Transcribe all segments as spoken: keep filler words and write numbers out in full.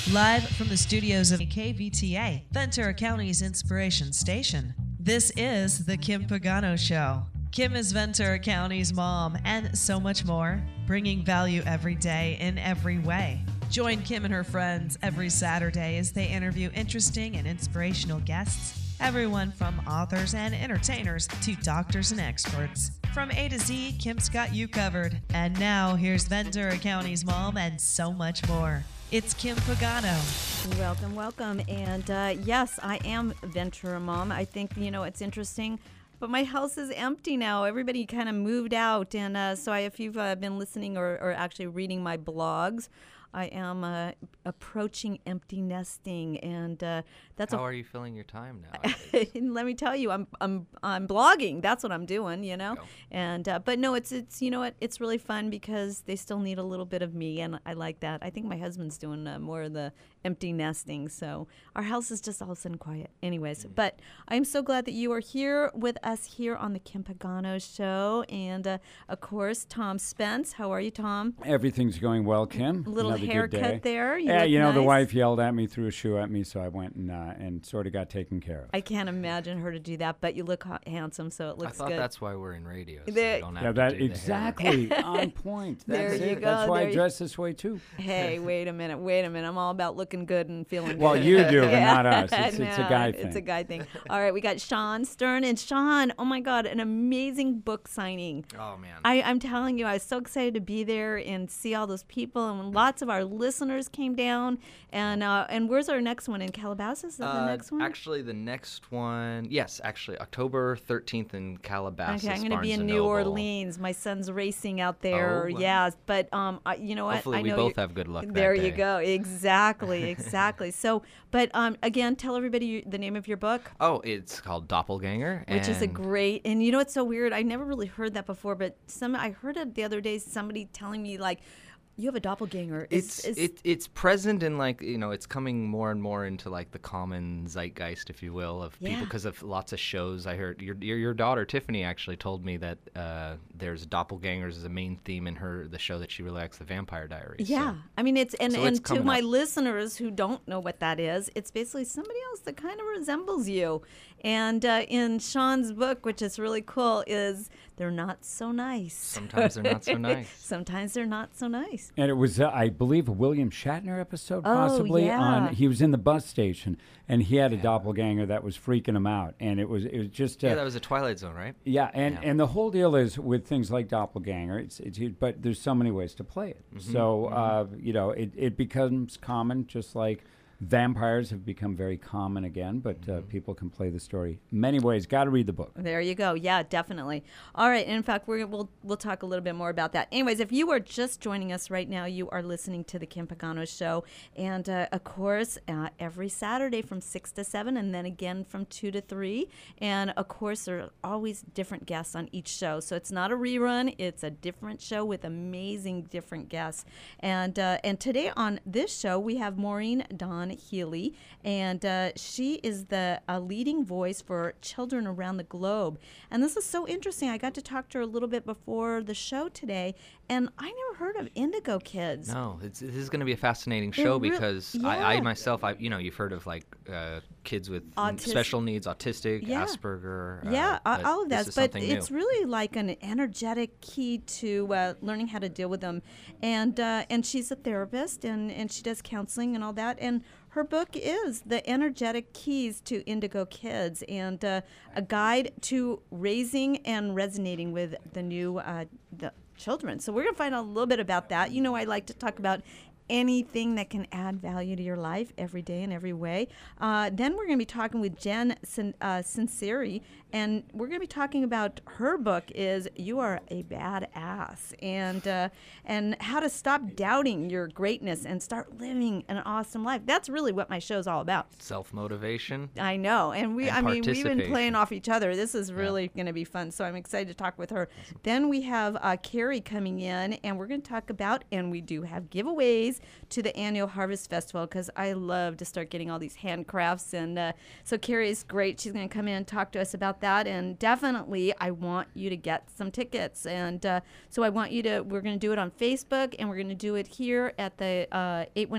Live from the studios of K V T A, Ventura County's inspiration station. This is The Kim Pagano Show. Kim is Ventura County's mom and so much more, bringing value every day in every way. Join Kim and her friends every Saturday as they interview interesting and inspirational guests, everyone from authors and entertainers to doctors and experts. From A to Z, Kim's got you covered. And now, here's Ventura County's mom and so much more. It's Kim Pagano. Welcome, welcome. And uh, yes, I am Ventura mom. I think, you know, it's interesting, but my house is empty now. Everybody kind of moved out. And uh, so I, if you've uh, been listening or, or actually reading my blogs, I am uh, approaching empty nesting, and uh, that's how a, are you filling your time now? Let me tell you, I'm I'm I'm blogging. That's what I'm doing, you know. And uh, but no, it's it's you know what, it's really fun because they still need a little bit of me, and I like that. I think my husband's doing uh, more of the empty nesting, so our house is just all of a sudden quiet. Anyways, mm. but I'm so glad that you are here with us here on the Kim Pagano Show, and uh, of course, Tom Spence. How are you, Tom? Everything's going well, Kim. Little Another haircut there. You yeah, you know, nice. The wife yelled at me, threw a shoe at me, so I went and uh, and sort of got taken care of. I can't imagine her to do that, but you look ha- handsome, so it looks I thought good. that's why we're in radio. So there, we don't have yeah, to that do exactly on point. There That's you it. go. That's why there I you... dress this way too. Hey, wait a minute, wait a minute. I'm all about looking good and feeling well, good. you do, but yeah. not us. It's, no, it's a guy thing. It's a guy thing. All right, we got Sean Stern, and Sean, oh my God, an amazing book signing. Oh man, I, I'm telling you, I was so excited to be there and see all those people, and lots of our listeners came down. And uh, and where's our next one in Calabasas? Is that uh, the next one? Actually, the next one, yes, actually, October thirteenth in Calabasas. Okay, I'm going to be in Barnes New Noble. Orleans. My son's racing out there. Oh, wow. Yeah, but um, I, you know what? Hopefully, I we know both you're- have good luck. There that you day. go. Exactly, exactly. So, but um, again, tell everybody your, the name of your book. Oh, it's called Doppelganger, Which is a and great, and you know what's so weird? I never really heard that before, but some I heard it the other day. Somebody telling me like, you have a doppelganger. It's Is- is- it, it's present in like you know it's coming more and more into like the common zeitgeist, if you will, of Yeah. people because of lots of shows. I heard your your, your daughter Tiffany actually told me that uh, there's doppelgangers as a main theme in her the show that she really likes, The Vampire Diaries. Yeah, So. I mean it's and, So it's and to coming my up. listeners who don't know what that is, it's basically somebody else that kind of resembles you. And uh, in Sean's book, which is really cool, is they're not so nice. Sometimes they're not so nice. Sometimes they're not so nice. And it was, uh, I believe, a William Shatner episode, Oh, possibly. yeah. On he was in the bus station, and he had a doppelganger that was freaking him out, and it was it was just. Uh, Yeah, that was a Twilight Zone, right? Yeah, and, Yeah. and the whole deal is with things like doppelganger, it's, it's but there's so many ways to play it. Mm-hmm, So, uh, you know, it, it becomes common, just like vampires have become very common again, but uh, Mm-hmm. people can play the story many ways. Got to read the book. There you go. Yeah, definitely. All right. In fact, we're, we'll we'll talk a little bit more about that. Anyways, if you are just joining us right now, you are listening to the Kim Pagano Show, and uh, of course, uh, every Saturday from six to seven, and then again from two to three. And of course, there are always different guests on each show, so it's not a rerun; it's a different show with amazing different guests. And uh, and today on this show, we have Maureen Dawn Healy, and uh, she is the uh, leading voice for children around the globe. And this is so interesting. I got to talk to her a little bit before the show today, and I never heard of Indigo Kids. No, it's, this is going to be a fascinating show re- because yeah. I, I myself, I you know, you've heard of like uh, kids with n- Autis- special needs, autistic, Yeah. Asperger. Yeah, uh, uh, but all of this that. is But something it's new. really like an energetic key to uh, learning how to deal with them. And uh, and she's a therapist, and, and she does counseling and all that. And her book is The Energetic Keys to Indigo Kids, and uh, a guide to raising and resonating with the new uh, the children. So we're going to find out a little bit about that. You know, I like to talk about anything that can add value to your life every day in every way. Uh, then we're going to be talking with Jen Sin- uh, Sinceri, and we're going to be talking about her book is You Are a Badass, and uh, and how to stop doubting your greatness and start living an awesome life. That's really what my show's all about. Self-motivation. I know, and we And I mean we've been participation. playing off each other. This is really going to be fun, so I'm excited to talk with her. Then we have uh, Carrie coming in, and we're going to talk about, and we do have giveaways to the annual Harvest Festival, because I love to start getting all these handcrafts, and uh, so Carrie is great. She's going to come in and talk to us about that, and definitely I want you to get some tickets, and uh, so I want you to, we're going to do it on Facebook, and we're going to do it here at the uh, eight one eight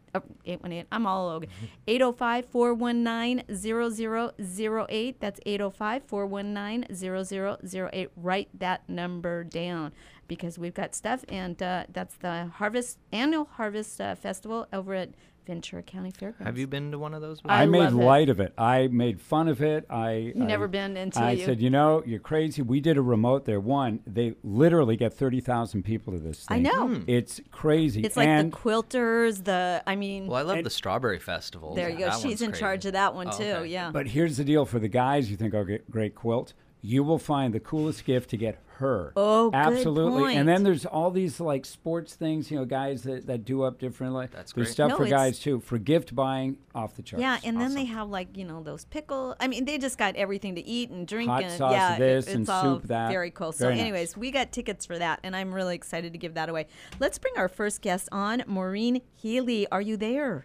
oh, eight one eight, I'm all over. eight oh five, four one nine, zero zero zero eight. That's eight oh five, four one nine, zero zero zero eight. Write that number down because we've got stuff, and uh, that's the Harvest Annual Harvest uh, Festival over at Ventura County Fairgrounds. Have you been to one of those? I I, made love it. light of it. I made fun of it. I You I, never been until I you. said, you know, you're crazy. We did a remote there. One, they literally get thirty thousand people to this I thing. know. It's crazy. It's like and the quilters, the, I mean, Well, I love the Strawberry Festival. there you go. That She's one's in crazy. charge of that one, Oh, too. okay. Yeah. But here's the deal for the guys. You think, okay, great quilt. You will find the coolest gift to get her. Oh, good absolutely. point. And then there's all these like sports things. You know, guys that, that do up different. Like, That's there's great. stuff No, for it's- guys too. For gift buying, off the charts. Yeah, and then they Awesome. have like, you know, those pickle. I mean, they just got everything to eat and drink. Hot and sauce yeah, this it- and it's all soup that. very cool. So Very nice. anyways, we got tickets for that, and I'm really excited to give that away. Let's bring our first guest on, Maureen Healy. Are you there?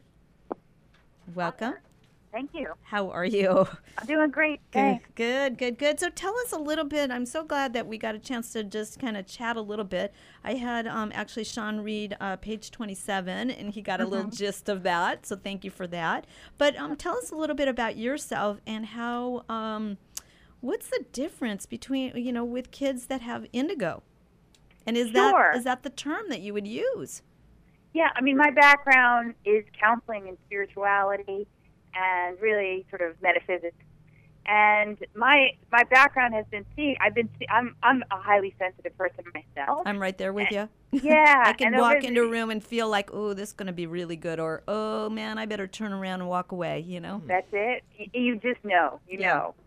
Welcome. Thank you. How are you? I'm doing great. Good, Thanks. good, good, good. So tell us a little bit. I'm so glad that we got a chance to just kind of chat a little bit. I had um, actually Sean read uh, page twenty-seven, and he got a little gist of that. So thank you for that. But um, tell us a little bit about yourself and how. Um, what's the difference between you know with kids that have indigo, and is Sure. that is that the term that you would use? Yeah, I mean, my background is counseling and spirituality and really sort of metaphysics. And my my background has been seeing, I've been, see, I'm I'm a highly sensitive person myself. I'm right there with you. Yeah. I can and walk over into a the- room and feel like, oh, this is going to be really good, or oh man, I better turn around and walk away. You know. That's it. Y- You just know, you Yeah. know.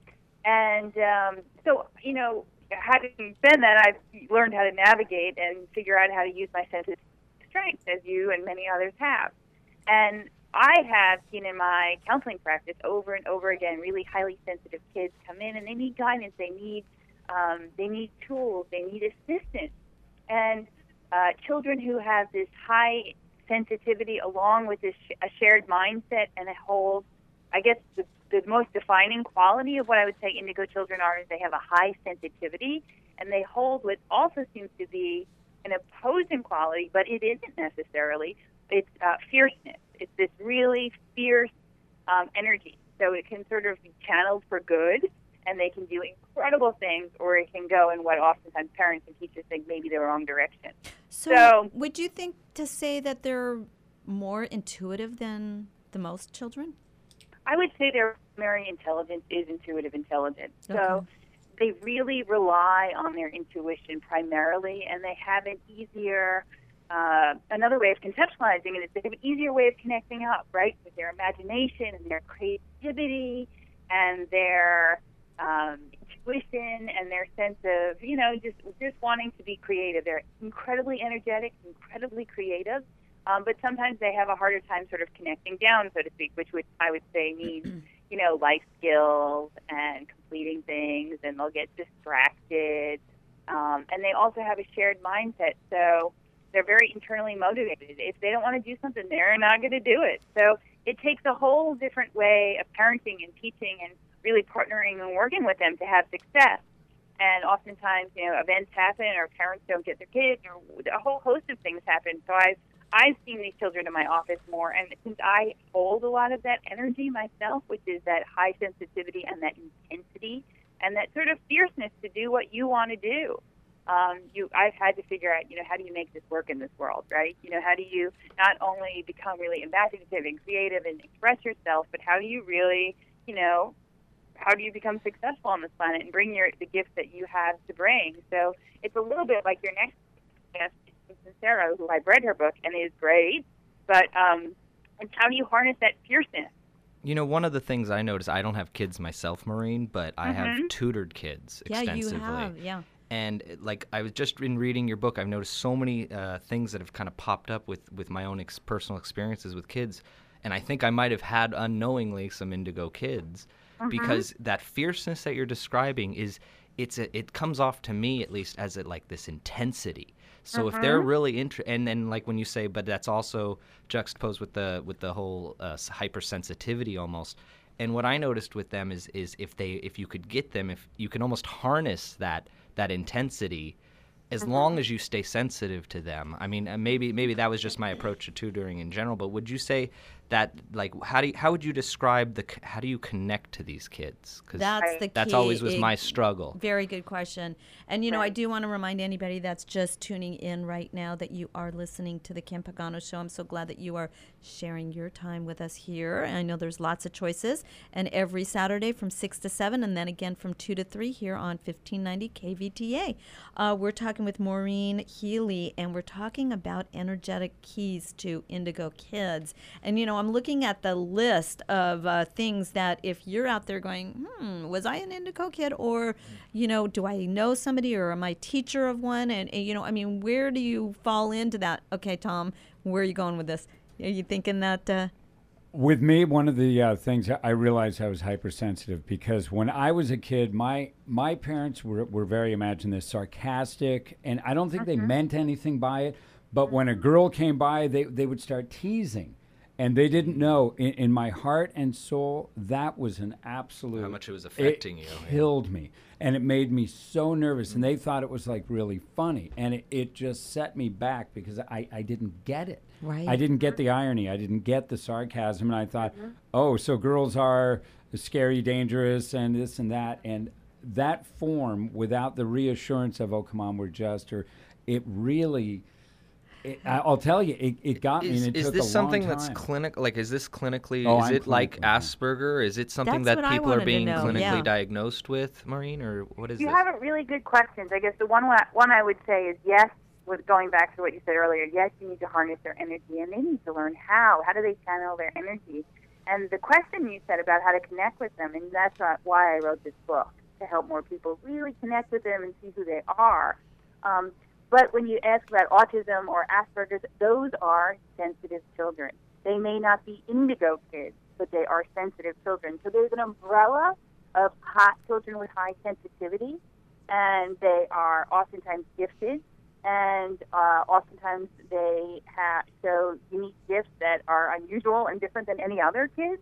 And um, so, you know, having been that, I've learned how to navigate and figure out how to use my senses of strength, as you and many others have. And I have seen in my counseling practice over and over again really highly sensitive kids come in and they need guidance, they need um, they need tools, they need assistance. And uh, children who have this high sensitivity along with this sh- a shared mindset and a whole, I guess the, the most defining quality of what I would say indigo children are is they have a high sensitivity and they hold what also seems to be an opposing quality, but it isn't necessarily. It's uh, fierceness. It's this really fierce um, energy. So it can sort of be channeled for good, and they can do incredible things, or it can go in what oftentimes parents and teachers think maybe the wrong direction. So, So- would you think to say that they're more intuitive than the most children? I would say their primary intelligence is intuitive intelligence. Okay. So they really rely on their intuition primarily, and they have an easier, uh, another way of conceptualizing it is they have an easier way of connecting up, right, with their imagination and their creativity and their um, intuition and their sense of, you know, just just wanting to be creative. They're incredibly energetic, incredibly creative. Um, but sometimes they have a harder time sort of connecting down, so to speak, which would, I would say means, you know, life skills and completing things, and they'll get distracted. Um, and they also have a shared mindset, so they're very internally motivated. If they don't want to do something, they're not going to do it. So it takes a whole different way of parenting and teaching and really partnering and working with them to have success. And oftentimes, you know, events happen or parents don't get their kids or a whole host of things happen. So I've I've seen these children in my office more, and since I hold a lot of that energy myself, which is that high sensitivity and that intensity and that sort of fierceness to do what you want to do, um, you I've had to figure out, you know, how do you make this work in this world, right? You know, how do you not only become really imaginative and creative and express yourself, but how do you really, you know, how do you become successful on this planet and bring your the gifts that you have to bring? So it's a little bit like your next guest, Sarah, who I've read her book and is great, but um, and how do you harness that fierceness? You know, one of the things I noticed, I don't have kids myself, Maureen, but I have Mhm. tutored kids Yeah, extensively. you have. Yeah. And uh, like I was just in reading your book, I've noticed so many uh, things that have kind of popped up with, with my own ex- personal experiences with kids. And I think I might have had unknowingly some indigo kids because that fierceness that you're describing is it's a, it comes off to me at least as a, like this intensity. So if they're really inter- and then like when you say, but that's also juxtaposed with the with the whole uh, hypersensitivity almost. And what I noticed with them is is if they if you could get them, if you can almost harness that that intensity, as Mhm. long as you stay sensitive to them. I mean, uh, maybe maybe that was just my approach to tutoring in general, but would you say that, like, how do you, how would you describe the c- how do you connect to these kids? 'Cause That's Right. the key. that's always was It- my struggle. Very good question. And, you know, I Right. do want to remind anybody that's just tuning in right now that you are listening to the Kim Pagano Show. I'm so glad that you are sharing your time with us here. I know there's lots of choices. And every Saturday from six to seven, and then again from two to three here on fifteen ninety K V T A. Uh, we're talking with Maureen Healy, and we're talking about energetic keys to Indigo Kids. And, you know, I'm looking at the list of uh, things that if you're out there going, hmm, was I an Indigo Kid? Or, you know, do I know somebody, or am I teacher of one? And, and, you know, I mean, where do you fall into that? Okay, Tom, where are you going with this? Are you thinking that... Uh, With me, one of the uh, things I realized I was hypersensitive because when I was a kid, my my parents were, were very, imagine this, sarcastic, and I don't think they meant anything by it. But when a girl came by, they, they would start teasing. And they didn't know, in, in my heart and soul, that was an absolute... How much it was affecting it you, yeah. killed me. And it made me so nervous. And they thought it was, like, really funny. And it, it just set me back because I, I didn't get it. Right. I didn't get the irony. I didn't get the sarcasm. And I thought, oh, so girls are scary, dangerous, and this and that. And that form, without the reassurance of, oh, come on, we're just, or it really... It, I- I'll tell you, it, it got me, Is, and it is took this a something long that's time. clinic? Like, is this clinically? Oh, is I'm it like clinical, yeah. Asperger? Is it something That's that what I people wanted are to being know, clinically yeah. diagnosed with, Maureen, or what is You this? have really good questions. I guess the one wa- one I would say is yes, with going back to what you said earlier, yes, you need to harness their energy, and they need to learn how. How do they channel their energy? And the question you said about how to connect with them, and that's not why I wrote this book, to help more people really connect with them and see who they are. Um, but when you ask about autism or Asperger's, those are sensitive children. They may not be indigo kids, but they are sensitive children. So there's an umbrella of hot children with high sensitivity, and they are oftentimes gifted, and uh, oftentimes they have show unique gifts that are unusual and different than any other kids.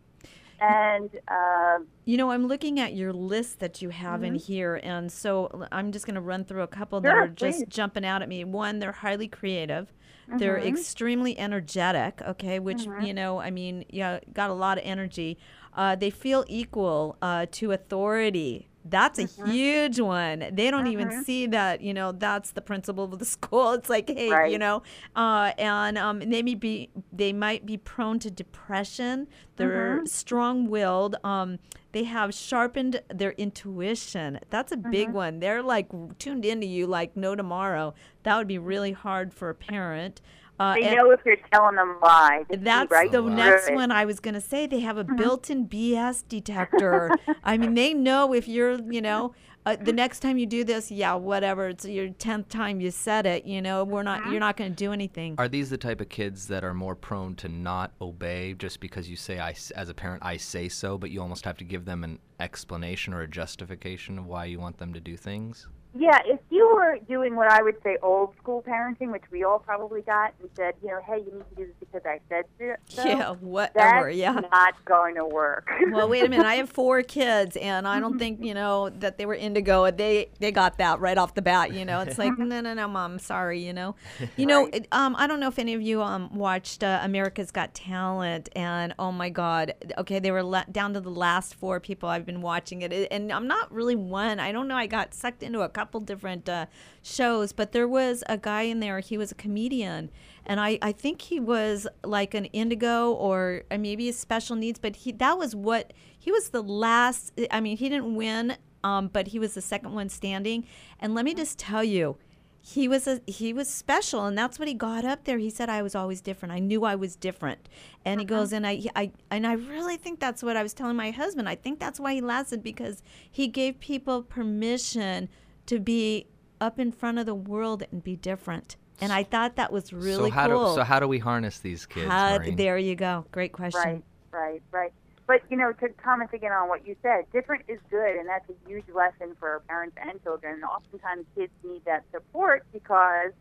And uh, You know, I'm looking at your list that you have in here, and so l- I'm just going to run through a couple that Sure, are just please. jumping out at me. One, they're highly creative. They're extremely energetic, okay, which, you know, I mean, yeah, got a lot of energy. Uh, they feel equal uh, to authority. That's a huge one. They don't even see that, you know, that's the principal of the school. It's like, hey, you Right. know, uh, and um, they may be, they might be prone to depression. They're strong-willed. Um, they have sharpened their intuition. That's a big one. They're like tuned into you like no tomorrow. That would be really hard for a parent. Uh, they and- know if you're telling them lies. They see that's right the through next it. one I was going to say. They have a built-in B S detector. I mean, they know if you're, you know, uh, the next time you do this, yeah, whatever. It's your tenth time you said it. You know, we're not. You're not going to do anything. Are these the type of kids that are more prone to not obey just because you say, I, s- as a parent, I say so, but you almost have to give them an explanation or a justification of why you want them to do things? Yeah, if you were doing what I would say old school parenting, which we all probably got, and said, you know, hey, you need to do this because I said so, Yeah, whatever. that's Yeah. not going to work. Well, wait a minute. I have four kids, and I don't think, you know, that they were indigo. They they got that right off the bat. You know, it's like, no, no, no, Mom, sorry. You know, you know. Right. It, um, I don't know if any of you um watched uh, America's Got Talent, and oh my God, okay, they were la- down to the last four people. I've been watching it, It- and I'm not really one. I don't know. I got sucked into a couple different uh, shows, but there was a guy in there. He was a comedian. And I, I think he was like an indigo or uh, maybe a special needs, but he that was what he was the last. I mean, he didn't win, um, but he was the second one standing. And let me just tell you, he was a he was special, and that's what he got up there. He said, "I was always different. I knew I was different." And he goes, and I, I and I really think that's what I was telling my husband. I think that's why he lasted, because he gave people permission to be up in front of the world and be different. And I thought that was really so how cool. Do, so how do we harness these kids, How- Maureen? there you go. Great question. Right, right, right. But, you know, to comment again on what you said, different is good, and that's a huge lesson for parents and children. And oftentimes kids need that support because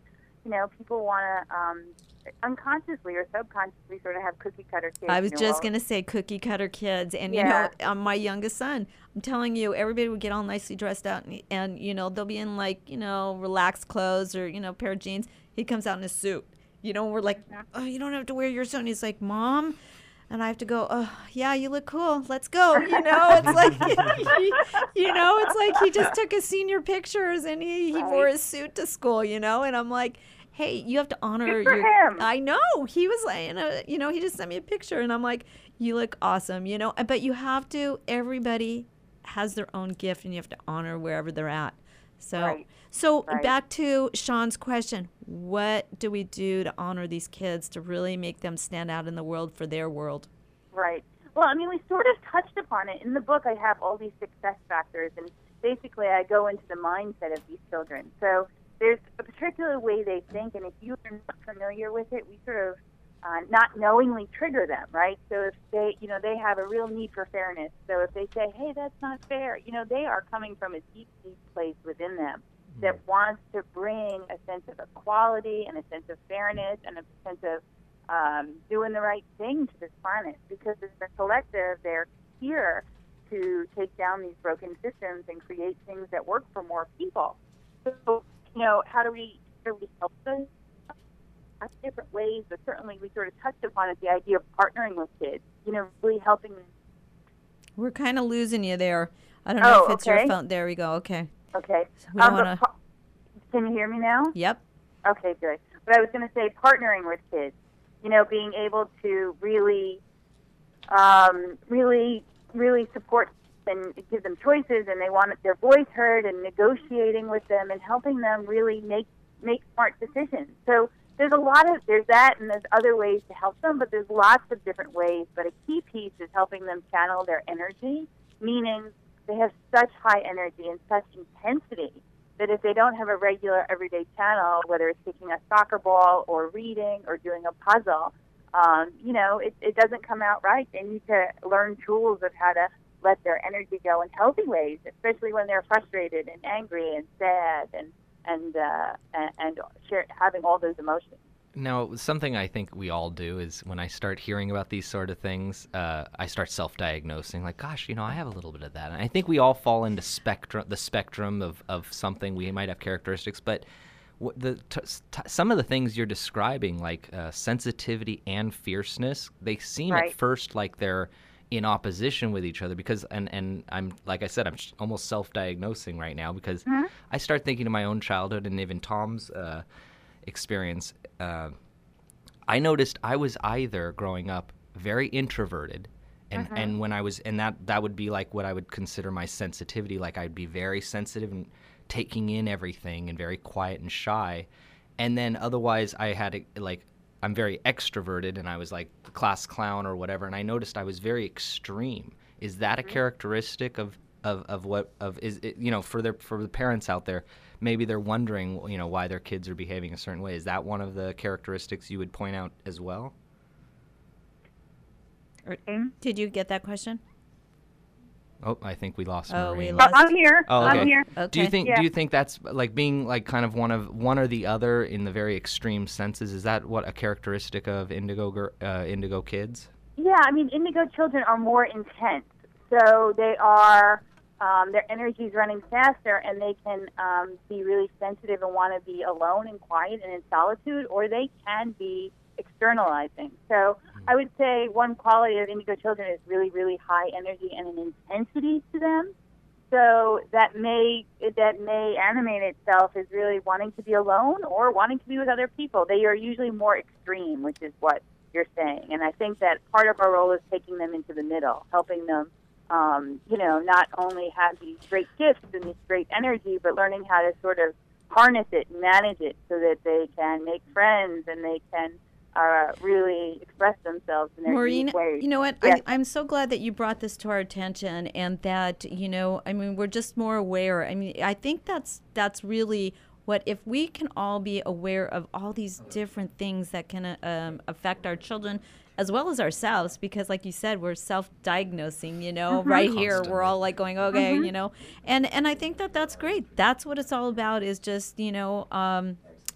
you know, people want to um, unconsciously or subconsciously sort of have cookie cutter kids. I was you know, just all- going to say cookie cutter kids. And, you Yeah. know, um, my youngest son, I'm telling you, everybody would get all nicely dressed out and, and, you know, they'll be in like, you know, relaxed clothes or, you know, pair of jeans. He comes out in a suit. You know, we're like, oh, you don't have to wear your suit. And he's like, Mom. And I have to go, oh, yeah, you look cool. Let's go. You know, it's like, you know, it's like he just took his senior pictures and he, he wore his suit to school, you know. And I'm like, hey, you have to honor Good for your. him. I know. He was like, you know, you know, he just sent me a picture and I'm like, you look awesome, you know. But you have to, everybody has their own gift and you have to honor wherever they're at. So, Right. so Right. back to Sean's question, what do we do to honor these kids to really make them stand out in the world for their world? Right. Well, I mean, we sort of touched upon it. In the book, I have all these success factors, and basically I go into the mindset of these children. So there's a particular way they think, and if you're not familiar with it, we sort of uh, not knowingly trigger them, right? So if they, you know, they have a real need for fairness. So if they say, hey, that's not fair, you know, they are coming from a deep, deep place within them that wants to bring a sense of equality and a sense of fairness and a sense of um, doing the right thing to this planet, because as a collective, they're here to take down these broken systems and create things that work for more people. So, you know, how do we, how do we help them? Lots of different ways, but certainly we sort of touched upon it, the idea of partnering with kids, you know, really helping them. We're kind of losing you there. I don't know Oh, if it's okay. your phone. There we go. Okay. Okay. We don't Um, but wanna- pa- Can you hear me now? Yep. Okay, good. But I was going to say partnering with kids, you know, being able to really, um, really, really support and give them choices, and they want their voice heard, and negotiating with them and helping them really make make smart decisions. So there's a lot of there's that, and there's other ways to help them, but there's lots of different ways. But a key piece is helping them channel their energy, meaning they have such high energy and such intensity that if they don't have a regular everyday channel, whether it's kicking a soccer ball or reading or doing a puzzle, um, you know, it, it doesn't come out right. They need to learn tools of how to let their energy go in healthy ways, especially when they're frustrated and angry and sad and and uh, and, and share, having all those emotions. Now, something I think we all do is when I start hearing about these sort of things, uh, I start self-diagnosing, like, gosh, you know, I have a little bit of that. And I think we all fall into spectrum, the spectrum of, of something. We might have characteristics, but what the t- t- some of the things you're describing, like uh, sensitivity and fierceness, they seem Right. at first like they're in opposition with each other, because and and I'm like I said, I'm sh- almost self-diagnosing right now, because Mm-hmm. I start thinking of my own childhood and even Tom's uh, experience. Uh, I noticed I was either growing up very introverted, and Mm-hmm. and when I was and that that would be like what I would consider my sensitivity, like I'd be very sensitive and taking in everything and very quiet and shy, and then otherwise I had a, like I'm very extroverted and I was like the class clown or whatever, and I noticed I was very extreme. Is that a characteristic of, of, of what of is it, you know, for their for the parents out there, maybe they're wondering, you know, why their kids are behaving a certain way. Is that one of the characteristics you would point out as well? Did you get that question? Oh, I think we lost Oh, we Maureen. lost- Oh, I'm here. Oh, okay. I'm here. Okay. Do you think Yeah. do you think that's like being like kind of one of one or the other in the very extreme senses? Is that what a characteristic of indigo gir- uh, indigo kids? Yeah, I mean, indigo children are more intense. So they are, um, their energy is running faster, and they can um, be really sensitive and want to be alone and quiet and in solitude, or they can be externalizing. So I would say one quality of indigo children is really, really high energy and an intensity to them. So that may that may animate itself as really wanting to be alone or wanting to be with other people. They are usually more extreme, which is what you're saying. And I think that part of our role is taking them into the middle, helping them, um, you know, not only have these great gifts and this great energy, but learning how to sort of harness it and manage it so that they can make friends and they can uh, really express themselves in their Maureen, unique ways. you know what? Yes. I, I'm so glad that you brought this to our attention, and that, you know, I mean, we're just more aware. I mean, I think that's that's really what, if we can all be aware of all these different things that can uh, um, affect our children as well as ourselves, because like you said, we're self-diagnosing, you know, Mm-hmm. right here. We're Constantly. all like going, okay, you know, and, and I think that that's great. That's what it's all about, is just, you know, um,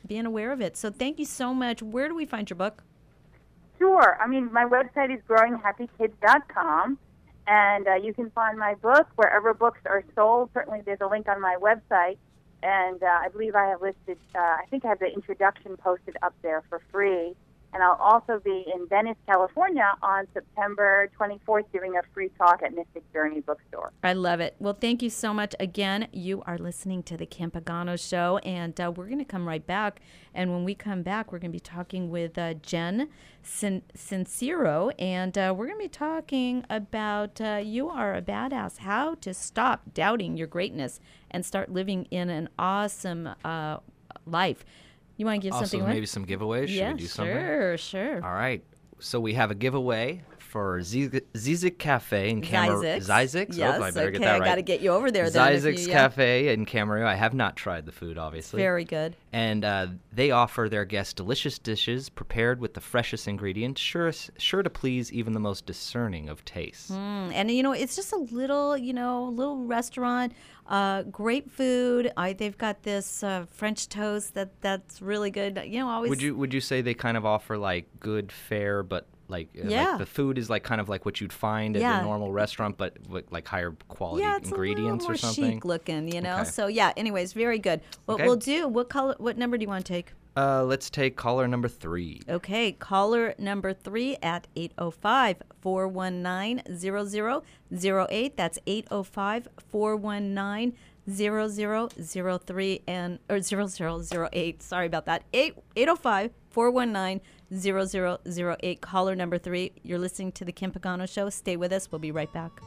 being aware of it. So thank you so much. Where do we find your book? Sure. I mean, my website is growing happy kids dot com, and uh, you can find my book wherever books are sold. Certainly there's a link on my website, and uh, I believe I have listed, uh, I think I have the introduction posted up there for free. And I'll also be in Venice, California on September twenty-fourth doing a free talk at Mystic Journey Bookstore. I love it. Well, thank you so much. Again, you are listening to the Kim Pagano Show, and uh, we're going to come right back. And when we come back, we're going to be talking with uh, Jen Sin- Sincero, and uh, we're going to be talking about uh, you are a badass, how to stop doubting your greatness and start living in an awesome uh, life. You want to give also, something away? Maybe some giveaways? Should yeah, we do something? sure, sure. All right. So we have a giveaway for Zizek Cafe in Camarillo. Zizek. Zizek? Yes, oh, I better okay, get that I right. got to get you over there then. if Zizek's you- yeah. Cafe in Camarillo. I have not tried the food, obviously. Very good. And uh, they offer their guests delicious dishes prepared with the freshest ingredients, sure, sure to please even the most discerning of tastes. Mm, and you know, it's just a little, you know, little restaurant, uh, great food. I, they've got this uh, French toast that that's really good. You know, always. Would you would you say they kind of offer like good fare, but like, uh, Yeah. like the food is like kind of like what you'd find at Yeah. a normal restaurant, but with like higher quality yeah, it's ingredients a little more or something? chic looking, you know. Okay. So yeah. Anyways, very good. What Okay. we'll do? What color? What number do you want to take? Uh, let's take caller number three. Okay, caller number three at eight oh five, four one nine, zero zero zero eight. That's eight oh five, four one nine, zero zero zero three and or zero zero zero eight. Sorry about that. Eight eight oh five, four one nine, zero zero zero eight. Caller number three. You're listening to the Kim Pagano Show. Stay with us. We'll be right back.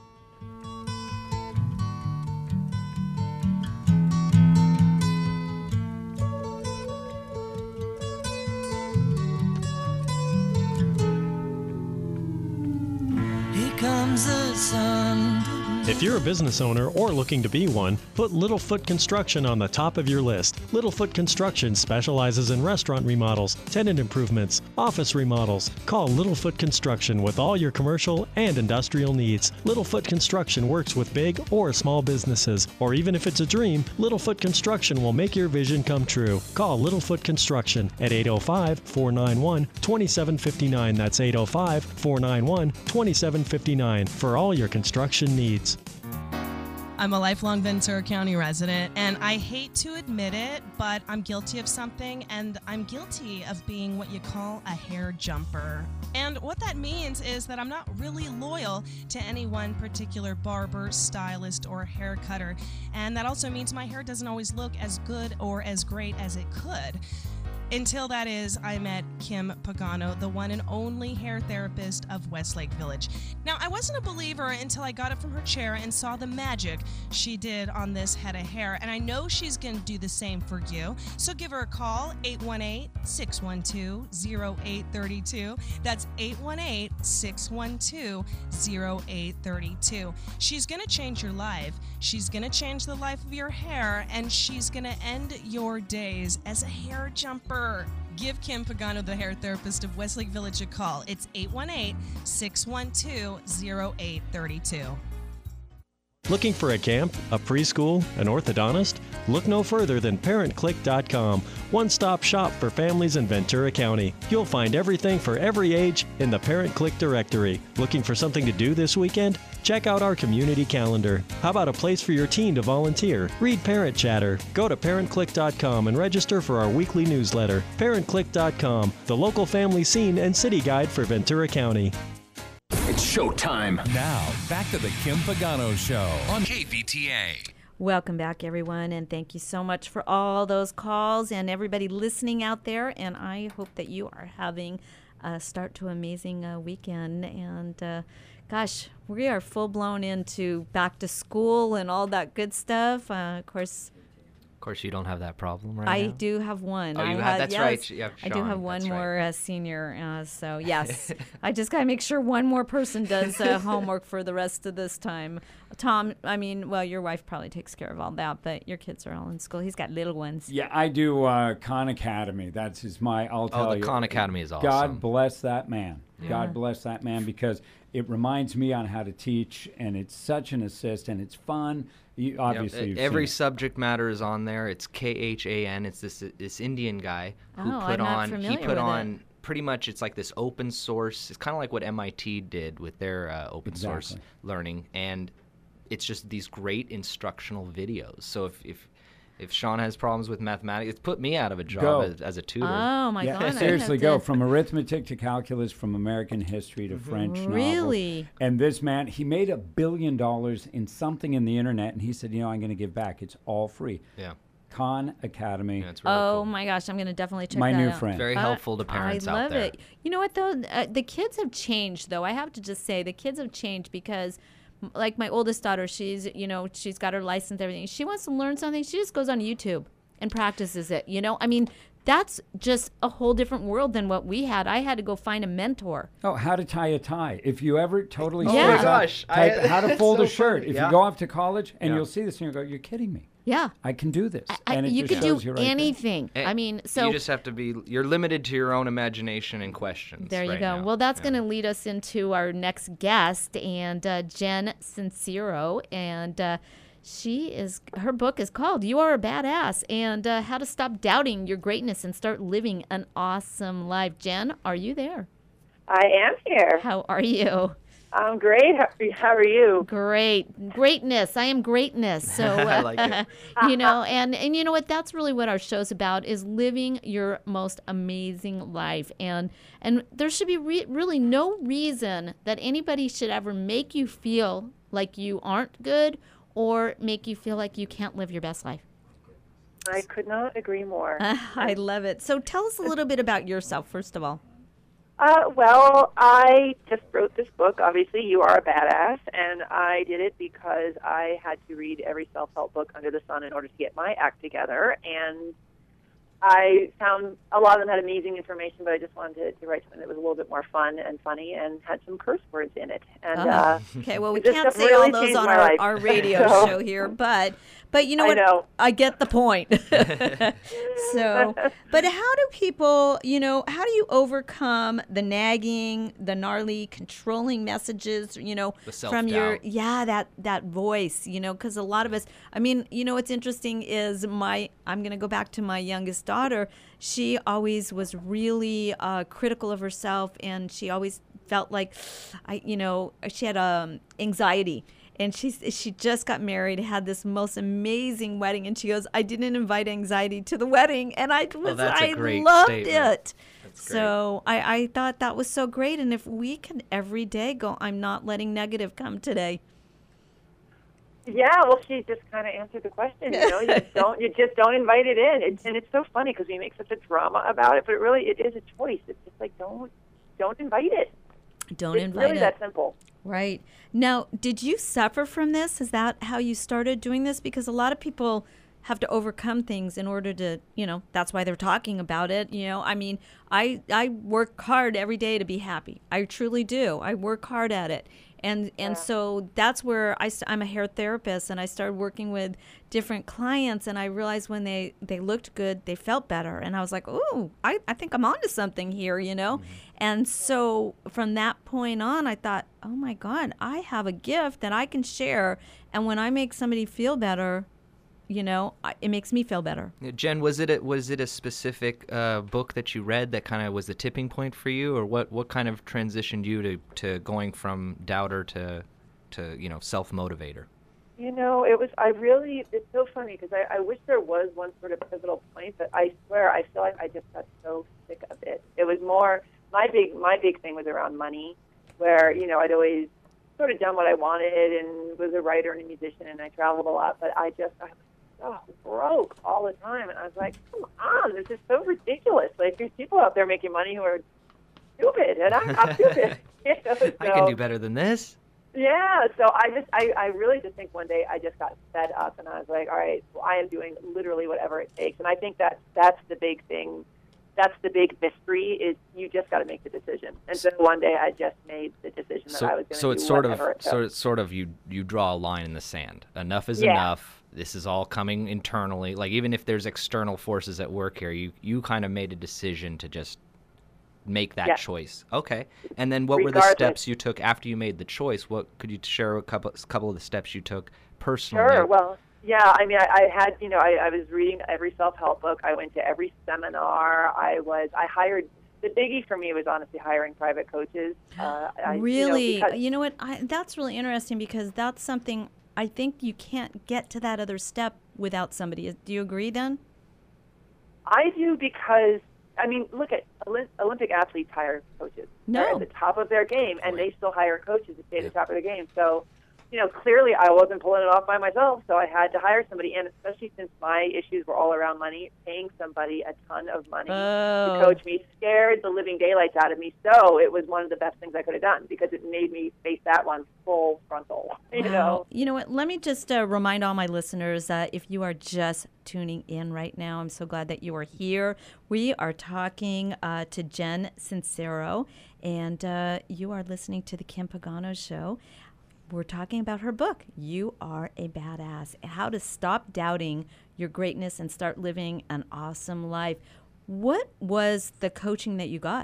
Here comes the sun. If you're a business owner or looking to be one, put Littlefoot Construction on the top of your list. Littlefoot Construction specializes in restaurant remodels, tenant improvements, office remodels. Call Littlefoot Construction with all your commercial and industrial needs. Littlefoot Construction works with big or small businesses, or even if it's a dream, Littlefoot Construction will make your vision come true. Call Littlefoot Construction at eight oh five, four nine one, two seven five nine. That's eight oh five, four nine one, two seven five nine for all your construction needs. I'm a lifelong Ventura County resident, and I hate to admit it, but I'm guilty of something, and I'm guilty of being what you call a hair jumper. And what that means is that I'm not really loyal to any one particular barber, stylist, or hair cutter. And that also means my hair doesn't always look as good or as great as it could. Until that is, I met Kim Pagano, the one and only hair therapist of Westlake Village. Now, I wasn't a believer until I got up from her chair and saw the magic she did on this head of hair, and I know she's going to do the same for you. So give her a call, eight one eight, six one two, zero eight three two. That's eight one eight, six one two, zero eight three two. She's going to change your life. She's going to change the life of your hair, and she's going to end your days as a hair jumper. Give Kim Pagano, the hair therapist of Westlake Village, a call. It's eight one eight, six one two, zero eight three two. Looking for a camp, a preschool, an orthodontist? Look no further than parent click dot com, one-stop shop for families in Ventura County. You'll find everything for every age in the Parent Click directory. Looking for something to do this weekend? Check out our community calendar. How about a place for your teen to volunteer? Read Parent Chatter. Go to parent click dot com and register for our weekly newsletter. parent click dot com, the local family scene and city guide for Ventura County. It's showtime. Now, back to the Kim Pagano Show on K V T A. Welcome back, everyone, and thank you so much for all those calls and everybody listening out there. And I hope that you are having a start to amazing uh, weekend. And uh, gosh, we are full blown into back to school and all that good stuff. Uh, of course. Of course, you don't have that problem right I now. do have one. Oh, you I have, have, that's yes, right. You have I do Sean, have one that's more right. uh, senior. Uh, so yes, I just gotta make sure one more person does uh, homework for the rest of this time. Tom, I mean, well, your wife probably takes care of all that, but your kids are all in school. He's got little ones. Yeah, I do uh, Khan Academy. That's is my. I'll tell Oh, the you. Khan Academy is awesome. God bless that man. Yeah. God bless that man, because it reminds me on how to teach, and it's such an assist, and it's fun. You, obviously, yep. you've every seen subject matter is on there. It's K H A N. It's this this Indian guy who oh, put I'm on. Not familiar he put with on. It. Pretty much, it's like this open source. It's kind of like what M I T did with their uh, open exactly. source learning, and it's just these great instructional videos. So if if if Sean has problems with mathematics, it's put me out of a job as, as a tutor. Oh my yeah, God! Seriously, go from arithmetic to calculus, from American history to mm-hmm. French novels. Really? And this man, he made a billion dollars in something in the internet, and he said, you know, I'm going to give back. It's all free. Yeah. Khan Academy. Yeah, it's really oh cool. my gosh, I'm going to definitely check my that new out. friend. Very helpful to parents I love out there. it. You know what though? Uh, the kids have changed though. I have to just say the kids have changed because, m- like my oldest daughter, she's you know she's got her license and everything. She wants to learn something. She just goes on YouTube and practices it. You know, I mean. That's just a whole different world than what we had. I had to go find a mentor. Oh, how to tie a tie. If you ever totally oh yeah. my gosh. type I, how to fold so a shirt. funny. If yeah. you go off to college and yeah. you'll see this and you'll go, you're kidding me. Yeah. I can do this. I, and it you just could shows do you right anything. there. I mean, so. You just have to be, you're limited to your own imagination and questions. There you right go. now. Well, that's yeah. going to lead us into our next guest, and uh, Jen Sincero. And uh, she is, her book is called You Are a Badass, and uh, How to Stop Doubting Your Greatness and Start Living an Awesome Life. Jen, are you there? I am here. How are you? I'm great. How, how are you? Great. Greatness. I am greatness. So, uh, I like it. you know, and, and you know what? That's really what our show's about, is living your most amazing life. And and there should be re- really no reason that anybody should ever make you feel like you aren't good or make you feel like you can't live your best life. I could not agree more. Uh, I love it. So tell us a little bit about yourself, first of all. Uh, well, I just wrote this book, obviously, You Are a Badass, and I did it because I had to read every self-help book under the sun in order to get my act together, and I found a lot of them had amazing information, but I just wanted to, to write something that was a little bit more fun and funny and had some curse words in it. And oh. uh, okay, well, we this can't stuff say really all those changed on my our, life. our radio So- show here, but but you know I what? know. I get the point. So, but how do people, you know, how do you overcome the nagging, the gnarly, controlling messages, you know, The from your, self-doubt. yeah, that, that voice, you know, because a lot of us, I mean, you know, what's interesting is my, I'm going to go back to my youngest daughter. She always was really uh, critical of herself, and she always felt like, I, you know, she had um, anxiety. And she she just got married, had this most amazing wedding, and she goes, I didn't invite anxiety to the wedding, and I was that's a I great loved statement. it. That's So I, I thought that was so great, and if we could every day go, I'm not letting negative come today. Yeah, well, she just kind of answered the question. You know, you just don't, you just don't invite it in, it, and it's so funny because we make such a drama about it, but it really, it is a choice. It's just like don't, don't invite it. Don't it's invite really it. that simple. Right. Now, did you suffer from this? Is that how you started doing this? Because a lot of people have to overcome things in order to, you know, that's why they're talking about it. You know, I mean, I I work hard every day to be happy. I truly do. I work hard at it. And and Yeah. so that's where I, st- I'm a hair therapist, and I started working with different clients, and I realized when they, they looked good, they felt better. And I was like, oh, I, I think I'm onto something here, you know? Mm-hmm. And so from that point on, I thought, oh, my God, I have a gift that I can share. And when I make somebody feel better, you know, I, it makes me feel better. Yeah, Jen, was it a, was it a specific uh, book that you read that kind of was the tipping point for you, or what, what kind of transitioned you to, to going from doubter to to you know self-motivator? You know, it was, I really, it's so funny because I, I wish there was one sort of pivotal point, but I swear I feel like I just got so sick of it. It was more, my big, my big thing was around money, where, you know, I'd always sort of done what I wanted and was a writer and a musician, and I traveled a lot, but I just, I was so broke all the time, and I was like, come on, this is so ridiculous. Like, there's people out there making money who are stupid, and I'm not stupid. You know, so, I can do better than this. Yeah, so I just, I, I really just think one day I just got fed up, and I was like, all right, well, I am doing literally whatever it takes. And I think that that's the big thing. That's the big mystery, is you just got to make the decision. And so one day I just made the decision that So, I was going to so do it's sort of, whatever it took. so it's sort of you you draw a line in the sand. Enough is Yeah. enough. This is all coming internally. Like, even if there's external forces at work here, you you kind of made a decision to just make that Yes. choice. Okay. And then what were the Regardless. steps you took after you made the choice? What could you share a couple couple of the steps you took personally? Sure. Well, yeah. I mean, I, I had, you know, I, I was reading every self-help book. I went to every seminar. I was, I hired. The biggie for me was honestly hiring private coaches. Uh, I, Really? You know, because, You know what? I, that's really interesting because that's something I think you can't get to that other step without somebody. Do you agree then? I do because, I mean, look at Olymp- Olympic athletes hire coaches. No. They're at the top of their game, and they still hire coaches to stay at the top of their game. So, you know, clearly I wasn't pulling it off by myself, so I had to hire somebody. And especially since my issues were all around money, paying somebody a ton of money Oh. to coach me scared the living daylights out of me. So it was one of the best things I could have done because it made me face that one full frontal, you Wow. know. You know what? Let me just uh, remind all my listeners that if you are just tuning in right now, I'm so glad that you are here. We are talking uh, to Jen Sincero, and uh, you are listening to the Kim Pagano Show. We're talking about her book, You Are a Badass, How to Stop Doubting Your Greatness and Start Living an Awesome Life. What was the coaching that you got?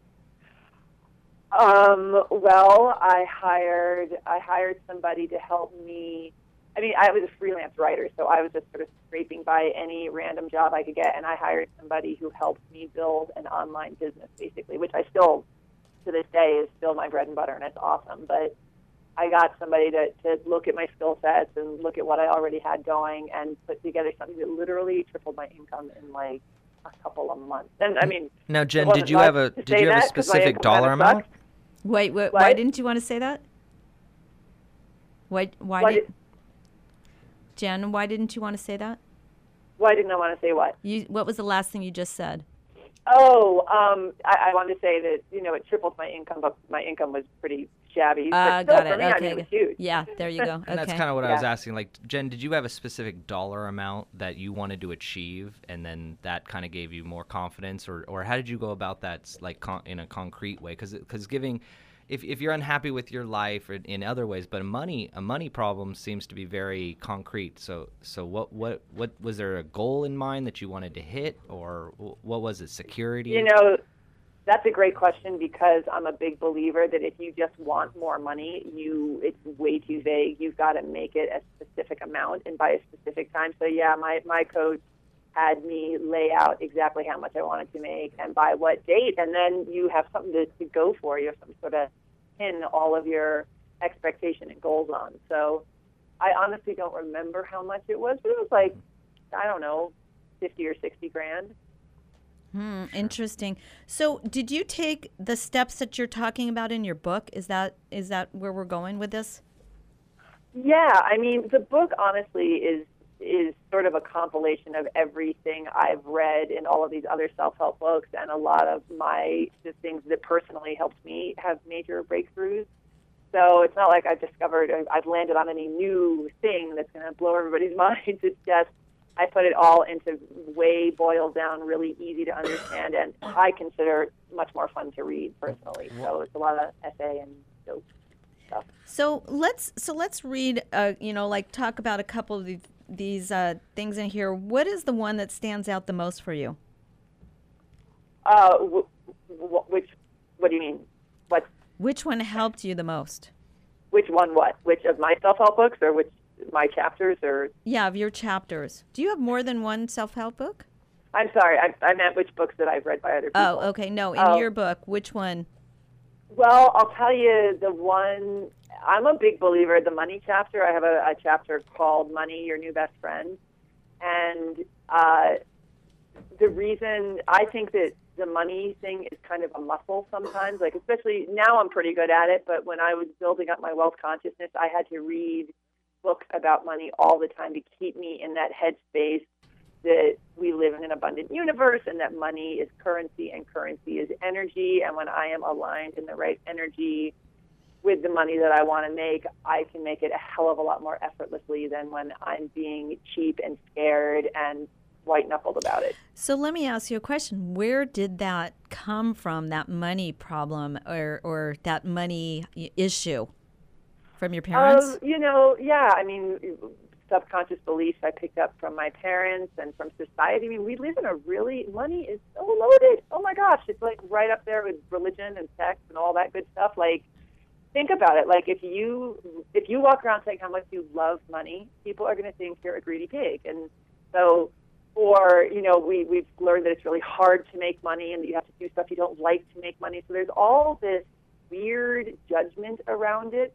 Um, well, I hired I hired somebody to help me. I mean, I was a freelance writer, so I was just sort of scraping by any random job I could get, and I hired somebody who helped me build an online business, basically, which I still, to this day, is still my bread and butter, and it's awesome. But I got somebody to, to look at my skill sets and look at what I already had going and put together something that literally tripled my income in like a couple of months. And I mean, Now, Jen, it did you wasn't have a much to did say you have a that 'cause my specific income dollar kinda amount? sucked. Wait, wait What? why didn't you want to say that? Why, why Why did, did- Jen, why didn't you want to say that? Why didn't I want to say what? You, what was the last thing you just said? Oh, um, I, I wanted to say that, you know, it tripled my income, but my income was pretty shabby. Ah, but still, got for it. me, I Okay. mean, it was huge. Yeah, there you go. And Okay. that's kind of what I was Yeah. asking. Like, Jen, did you have a specific dollar amount that you wanted to achieve, and then that kind of gave you more confidence, or, or how did you go about that, s- like, con- in a concrete way? Because giving, if if you're unhappy with your life or in other ways, but money, a money problem seems to be very concrete. So so what what what was there a goal in mind that you wanted to hit, or wh- what was it? Security? You know, that's a great question because I'm a big believer that if you just want more money, you it's way too vague. You've got to make it a specific amount and by a specific time. So yeah, my my coach had me lay out exactly how much I wanted to make and by what date, and then you have something to, to go for. You have some sort of pin all of your expectation and goals on. So I honestly don't remember how much it was, but it was like, I don't know, fifty or sixty grand. Hmm, interesting. So, did you take the steps that you're talking about in your book? Is that is that where we're going with this? Yeah, I mean, the book honestly is is sort of a compilation of everything I've read in all of these other self-help books and a lot of my the things that personally helped me have major breakthroughs. So it's not like I've discovered or I've landed on any new thing that's going to blow everybody's minds. It's just I put it all into way boiled down, really easy to understand, and I consider much more fun to read personally. So it's a lot of essay and dope stuff. So let's so let's read. Uh, you know, like talk about a couple of the, these uh, things in here. What is the one that stands out the most for you? Uh, w- w- which, what do you mean? What? Which one helped you the most? Which one? What? Which of my self-help books, or which my chapters, or? Yeah, of your chapters. Do you have more than one self-help book? I'm sorry, I, I meant which books that I've read by other people. Oh, okay. No, in Oh. your book, which one? Well, I'll tell you the one. I'm a big believer. The money chapter. I have a, a chapter called "Money, Your New Best Friend," and uh, the reason I think that the money thing is kind of a muscle sometimes. Like, especially now, I'm pretty good at it. But when I was building up my wealth consciousness, I had to read books about money all the time to keep me in that headspace that we live in an abundant universe and that money is currency and currency is energy. And when I am aligned in the right energy with the money that I want to make, I can make it a hell of a lot more effortlessly than when I'm being cheap and scared and white-knuckled about it. So let me ask you a question. Where did that come from, that money problem or, or that money i- issue? From your parents? Um, you know, yeah, I mean, subconscious beliefs I picked up from my parents and from society. I mean, we live in a really, money is so loaded. Oh my gosh, it's like right up there with religion and sex and all that good stuff. Like, think about it. Like, if you if you walk around saying how much you love money, people are going to think you're a greedy pig. And so, or, you know, we, we've learned that it's really hard to make money and that you have to do stuff you don't like to make money. So there's all this weird judgment around it.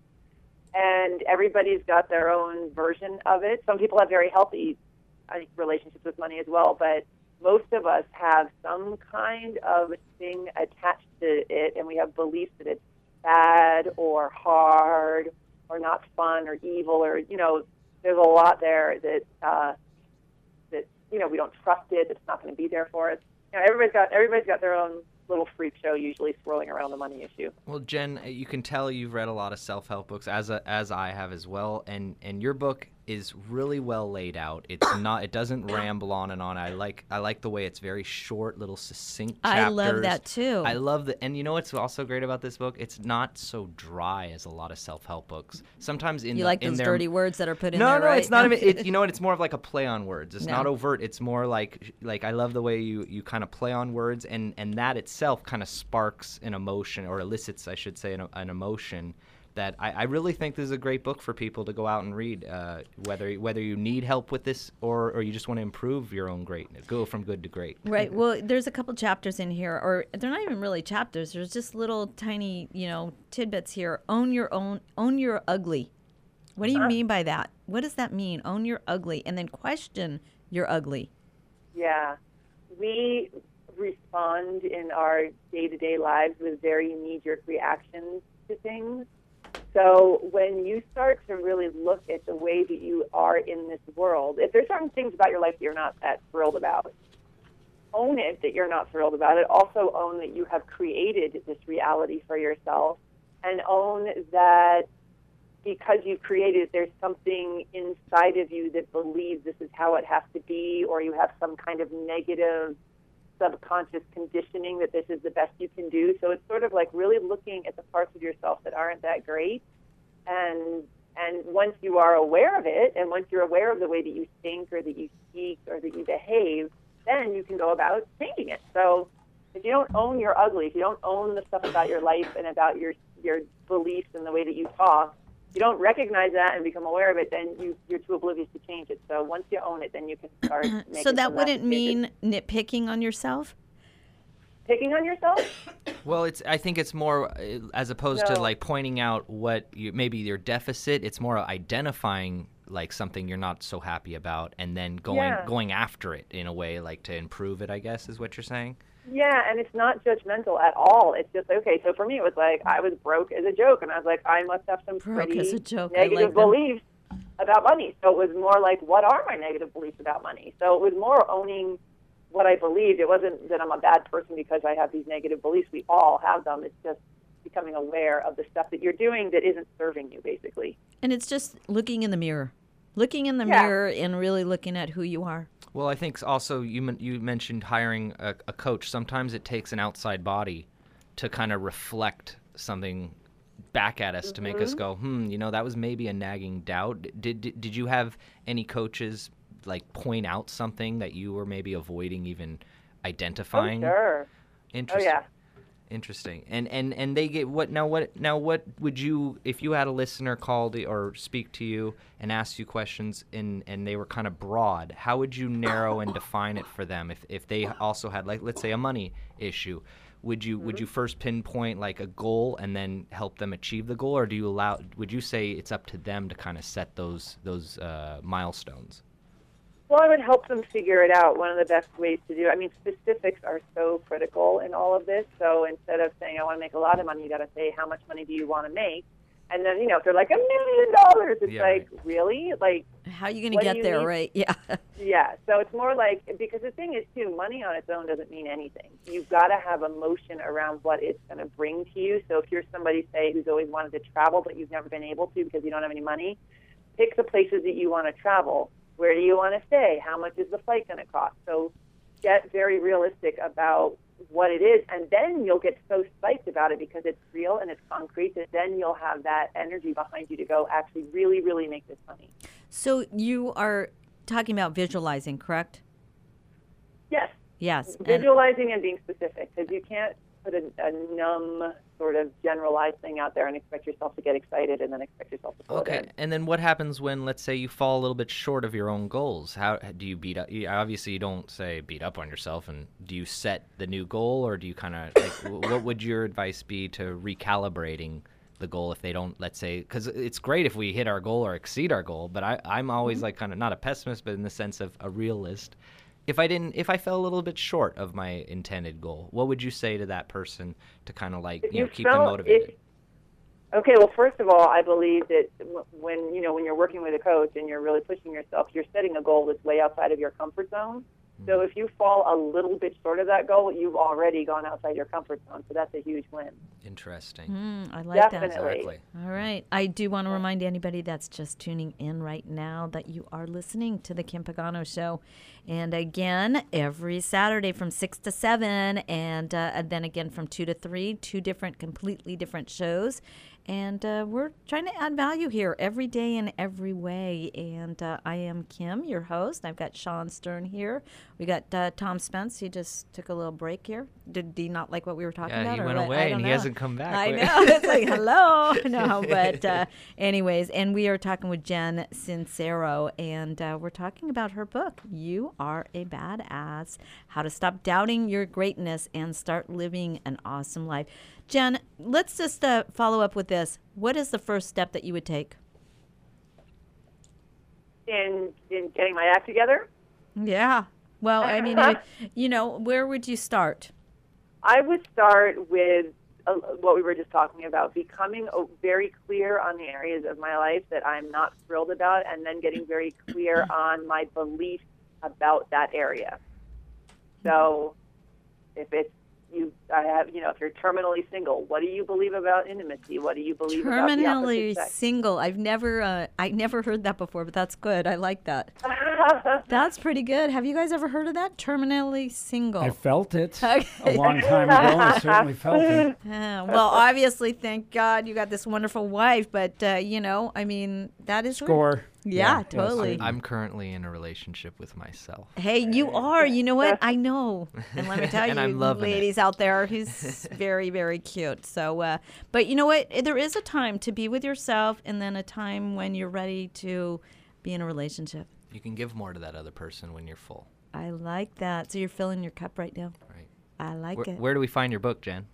And everybody's got their own version of it. Some people have very healthy, I think, relationships with money as well, but most of us have some kind of thing attached to it, and we have beliefs that it's bad or hard or not fun or evil, or, you know, there's a lot there that, uh, that you know, we don't trust it, it's not going to be there for us. You know, everybody's got everybody's got their own little freak show usually swirling around the money issue. Well, Jen, you can tell you've read a lot of self-help books, as a, as I have as well, and and your book is really well laid out. It's not, it doesn't ramble on and on. I like I like the way it's very short, little succinct chapters. I love that too. I love the, and you know what's also great about this book? It's not so dry as a lot of self-help books. Sometimes in you the, like in those their, dirty words that are put in no, there, no, right? it's not. Even, it, you know what? It's more of like a play on words. It's No. not overt. It's more like like I love the way you you kind of play on words, and and that itself kind of sparks an emotion, or elicits, I should say, an, an emotion. That I, I really think this is a great book for people to go out and read, uh, whether whether you need help with this or, or you just want to improve your own greatness, go from good to great. Right. Well, there's a couple chapters in here, or they're not even really chapters. There's just little tiny, you know, tidbits here. Own your own. Own your ugly. What do you mean by that? What does that mean? Own your ugly, and then question your ugly. Yeah. We respond in our day-to-day lives with very knee-jerk reactions to things. So when you start to really look at the way that you are in this world, if there's certain things about your life that you're not that thrilled about, own it that you're not thrilled about it. Also own that you have created this reality for yourself, and own that because you've created it, there's something inside of you that believes this is how it has to be, or you have some kind of negative subconscious conditioning that this is the best you can do. So it's sort of like really looking at the parts of yourself that aren't that great. And and once you are aware of it, and once you're aware of the way that you think or that you speak or that you behave, then you can go about changing it. So if you don't own your ugly, if you don't own the stuff about your life and about your your beliefs and the way that you talk, you don't recognize that and become aware of it, then you, you're too oblivious to change it. So once you own it, then you can start making So that some wouldn't changes. mean nitpicking on yourself? Picking on yourself? Well, it's. I think it's more uh, as opposed No. to like pointing out what you, maybe your deficit. It's more identifying like something you're not so happy about, and then going Yeah. going after it in a way like to improve it, I guess, is what you're saying. Yeah, and it's not judgmental at all. It's just, okay, so for me it was like I was broke as a joke, and I was like, I must have some Broke pretty as a joke. I negative like that. beliefs about money. So it was more like, what are my negative beliefs about money? So it was more owning what I believed. It wasn't that I'm a bad person because I have these negative beliefs. We all have them. It's just becoming aware of the stuff that you're doing that isn't serving you, basically. And it's just looking in the mirror. Looking in the Yeah. mirror and really looking at who you are. Well, I think also you men- you mentioned hiring a, a coach. Sometimes it takes an outside body to kind of reflect something back at us to make us Mhm. go, hmm, you know, that was maybe a nagging doubt. Did, did did you have any coaches like point out something that you were maybe avoiding even identifying? Oh, sure. Interesting. Oh, yeah. Interesting. And and and they get what now? What now? What would you, if you had a listener call the, or speak to you and ask you questions, and and they were kind of broad? How would you narrow and define it for them? If if they also had, like, let's say, a money issue, would you would you first pinpoint like a goal and then help them achieve the goal, or do you allow? Would you say it's up to them to kind of set those those uh, milestones? Well, I would help them figure it out. One of the best ways to do it. I mean, specifics are so critical in all of this. So instead of saying, I want to make a lot of money, you got to say, how much money do you want to make? And then, you know, if they're like, a million dollars, it's Yeah, like, really? Like, How are you going to what do get you there, need? right? Yeah. Yeah. So it's more like, because the thing is, too, money on its own doesn't mean anything. You've got to have emotion around what it's going to bring to you. So if you're somebody, say, who's always wanted to travel, but you've never been able to because you don't have any money, pick the places that you want to travel. Where do you want to stay? How much is the flight going to cost? So get very realistic about what it is, and then you'll get so psyched about it because it's real and it's concrete that then you'll have that energy behind you to go actually really, really make this money. So you are talking about visualizing, correct? Yes. Yes. Visualizing and, and being specific, because you can't put a, a numb sort of generalized thing out there and expect yourself to get excited and then expect yourself to pull Okay, it in. and then what happens when, let's say, you fall a little bit short of your own goals? How do you beat up? You, obviously, you don't say beat up on yourself, and do you set the new goal, or do you kind of, like, what would your advice be to recalibrating the goal if they don't, let's say, because it's great if we hit our goal or exceed our goal, but I, I'm always mm-hmm. like kind of not a pessimist, but in the sense of a realist. If I didn't, if I fell a little bit short of my intended goal, what would you say to that person to kind of like, you, you know, keep them motivated? If, okay, well, first of all, I believe that when, you know, when you're working with a coach and you're really pushing yourself, you're setting a goal that's way outside of your comfort zone. Mm-hmm. So if you fall a little bit short of that goal, you've already gone outside your comfort zone. So that's a huge win. Interesting. Mm, I like Definitely. that. Exactly. All right. I do want to remind anybody that's just tuning in right now that you are listening to the Kim Pagano Show. And again, every Saturday from six to seven, and, uh, and then again from two to three, two different, completely different shows. And uh, we're trying to add value here every day in every way. And uh, I am Kim, your host. I've got Sean Stern here. We got uh, Tom Spence. He just took a little break here. Did he not like what we were talking yeah, about? he or went what? away and know. he hasn't come back. I know. It's like, hello. No, but uh, anyways, and we are talking with Jen Sincero, and uh, we're talking about her book, You Are a Badass, How to Stop Doubting Your Greatness and Start Living an Awesome Life. Jen, let's just uh, follow up with this. What is the first step that you would take? In in getting my act together? Yeah. Well, I mean, uh, you know, where would you start? I would start with uh, what we were just talking about, becoming uh, very clear on the areas of my life that I'm not thrilled about, and then getting very clear on my beliefs about that area. So if it's You, I have, you know, if you're terminally single, what do you believe about intimacy? What do you believe about the terminally opposite sex? single? I've never, uh, I never heard that before, but that's good. I like that. That's pretty good. Have you guys ever heard of that? Terminally single. I felt it Okay. a long time ago. I certainly felt it. Uh, well, obviously, thank God you got this wonderful wife, but uh, you know, I mean, that is Score. Yeah, Yeah, totally. yes, I'm currently in a relationship with myself. Hey, you are. You know what? I know. And let me tell And you, I'm loving ladies it. out there, he's very, very cute. So, uh, but you know what? There is a time to be with yourself, and then a time when you're ready to be in a relationship. You can give more to that other person when you're full. I like that. So you're filling your cup right now. Right. I like Where, it. where do we find your book, Jen?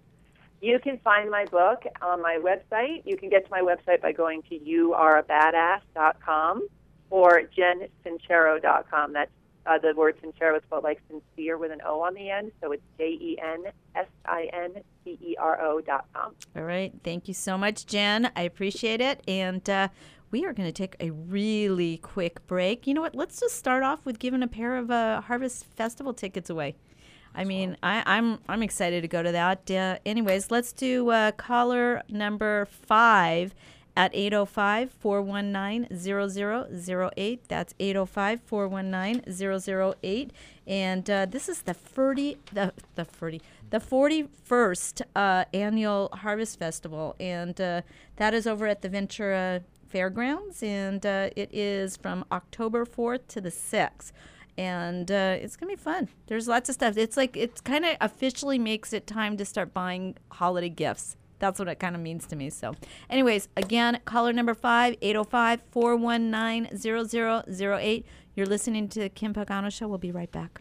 You can find my book on my website. You can get to my website by going to you are a badass dot com or jen sincero dot com. That's uh, the word Sincero is spelled like sincere with an O on the end, so it's J E N S I N C E R O dot com. All right. Thank you so much, Jen. I appreciate it. And uh, we are going to take a really quick break. You know what? Let's just start off with giving a pair of uh, Harvest Festival tickets away. I mean, I, I'm I'm excited to go to that. Uh, anyways, let's do uh, caller number five at eight oh five, four one nine, zero zero zero eight. That's eight oh five, four one nine, zero zero eight. And uh, this is the forty the the forty the forty-first uh, annual Harvest Festival, and uh, that is over at the Ventura Fairgrounds, and uh, it is from October fourth to the sixth. And uh, it's going to be fun. There's lots of stuff. It's like, it's kind of officially makes it time to start buying holiday gifts. That's what it kind of means to me. So anyways, again, caller number five, eight oh five, four one nine, zero zero zero eight. You're listening to the Kim Pagano Show. We'll be right back.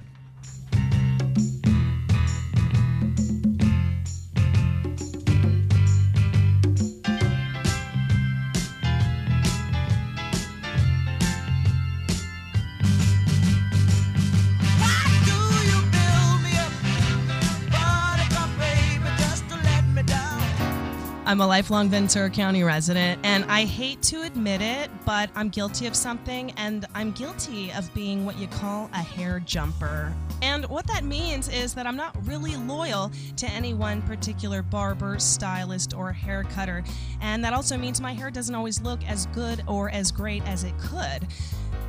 I'm a lifelong Ventura County resident, and I hate to admit it, but I'm guilty of something, and I'm guilty of being what you call a hair jumper. And what that means is that I'm not really loyal to any one particular barber, stylist, or hair cutter. And that also means my hair doesn't always look as good or as great as it could.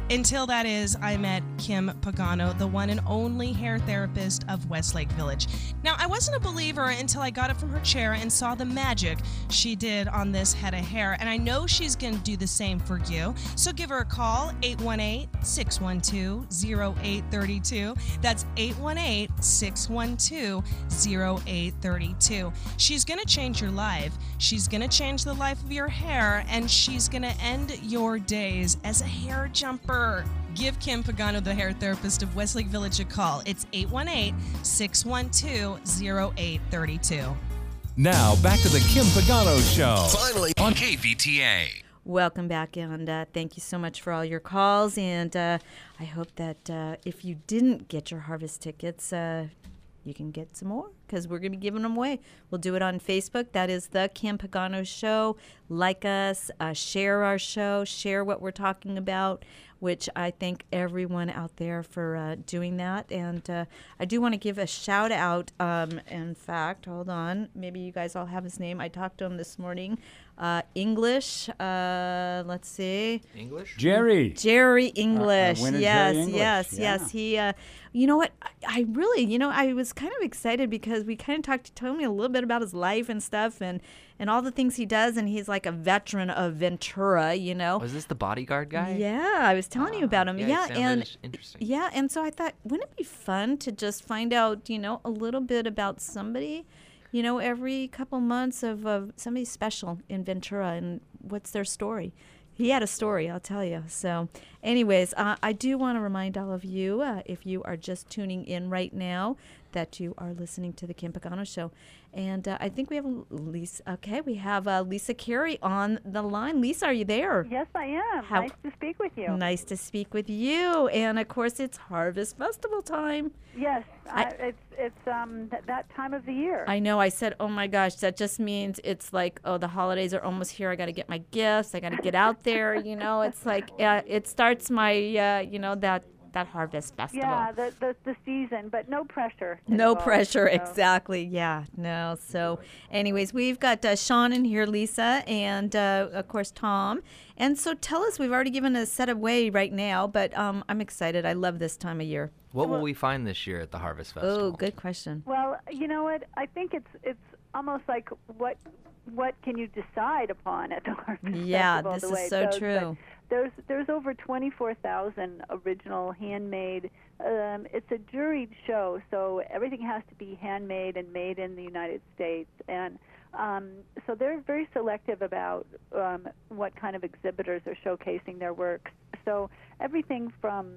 Until that is, I met Kim Pagano, the one and only hair therapist of Westlake Village. Now, I wasn't a believer until I got up from her chair and saw the magic she did on this head of hair, and I know she's going to do the same for you. So give her a call, eight one eight, six one two, zero eight three two. That's eight one eight, six one two, zero eight three two. She's going to change your life. She's going to change the life of your hair, and she's going to end your days as a hair jumper. Give Kim Pagano, the hair therapist of Westlake Village, a call. It's eight one eight, six one two, zero eight three two. Now, back to the Kim Pagano Show. Finally on K V T A. Welcome back, and uh, thank you so much for all your calls. And uh, I hope that uh, if you didn't get your harvest tickets, uh, you can get some more, because we're going to be giving them away. We'll do it on Facebook. That is the Kim Pagano Show. Like us, uh, share our show, share what we're talking about, which I thank everyone out there for uh, doing that. And uh, I do want to give a shout out. Um, in fact, hold on. Maybe you guys all have his name. I talked to him this morning. Uh, English. Uh, let's see. English? Jerry. Jerry English. Uh, uh, yes, Jerry English. yes, Yeah. yes. He, uh, you know what? I, I really, you know, I was kind of excited because we kind of talked, told me a little bit about his life and stuff, and and all the things he does. And he's like a veteran of Ventura, you know. Was this the bodyguard guy? Yeah, I was telling you about him. yeah, Yeah, it sounded and interesting. yeah, and so I thought, wouldn't it be fun to just find out, you know, a little bit about somebody, you know, every couple months of uh, somebody special in Ventura and what's their story. He had a story, I'll tell you. So, anyways, uh, I do want to remind all of you, uh, if you are just tuning in right now, that you are listening to the Kim Pagano Show. And uh, I think we have Lisa. Okay, we have uh, Lisa Carey on the line. Lisa, are you there? Yes, I am. How- nice to speak with you. Nice to speak with you. And of course, it's Harvest Festival time. Yes, I- I, it's it's um th- that time of the year. I know. I said, oh my gosh, that just means it's like, oh, the holidays are almost here. I got to get my gifts. I got to get out there. You know, it's like uh, it starts my, uh, you know, that that Harvest Festival. Yeah, the, the the season, but no pressure. No involved, pressure, so. exactly. Yeah, no. So, anyways, we've got uh, Sean in here, Lisa, and uh, of course Tom. And so, tell us. We've already given a set away right now, but um, I'm excited. I love this time of year. What will we find this year at the Harvest Festival? Oh, good question. Well, you know what? I think it's it's almost like what what can you decide upon at the Harvest Yeah, Festival? this the is way it so goes. true. But There's there's over twenty-four thousand original handmade. Um, it's a juried show, so everything has to be handmade and made in the United States, and um, so they're very selective about um, what kind of exhibitors are showcasing their works. So everything from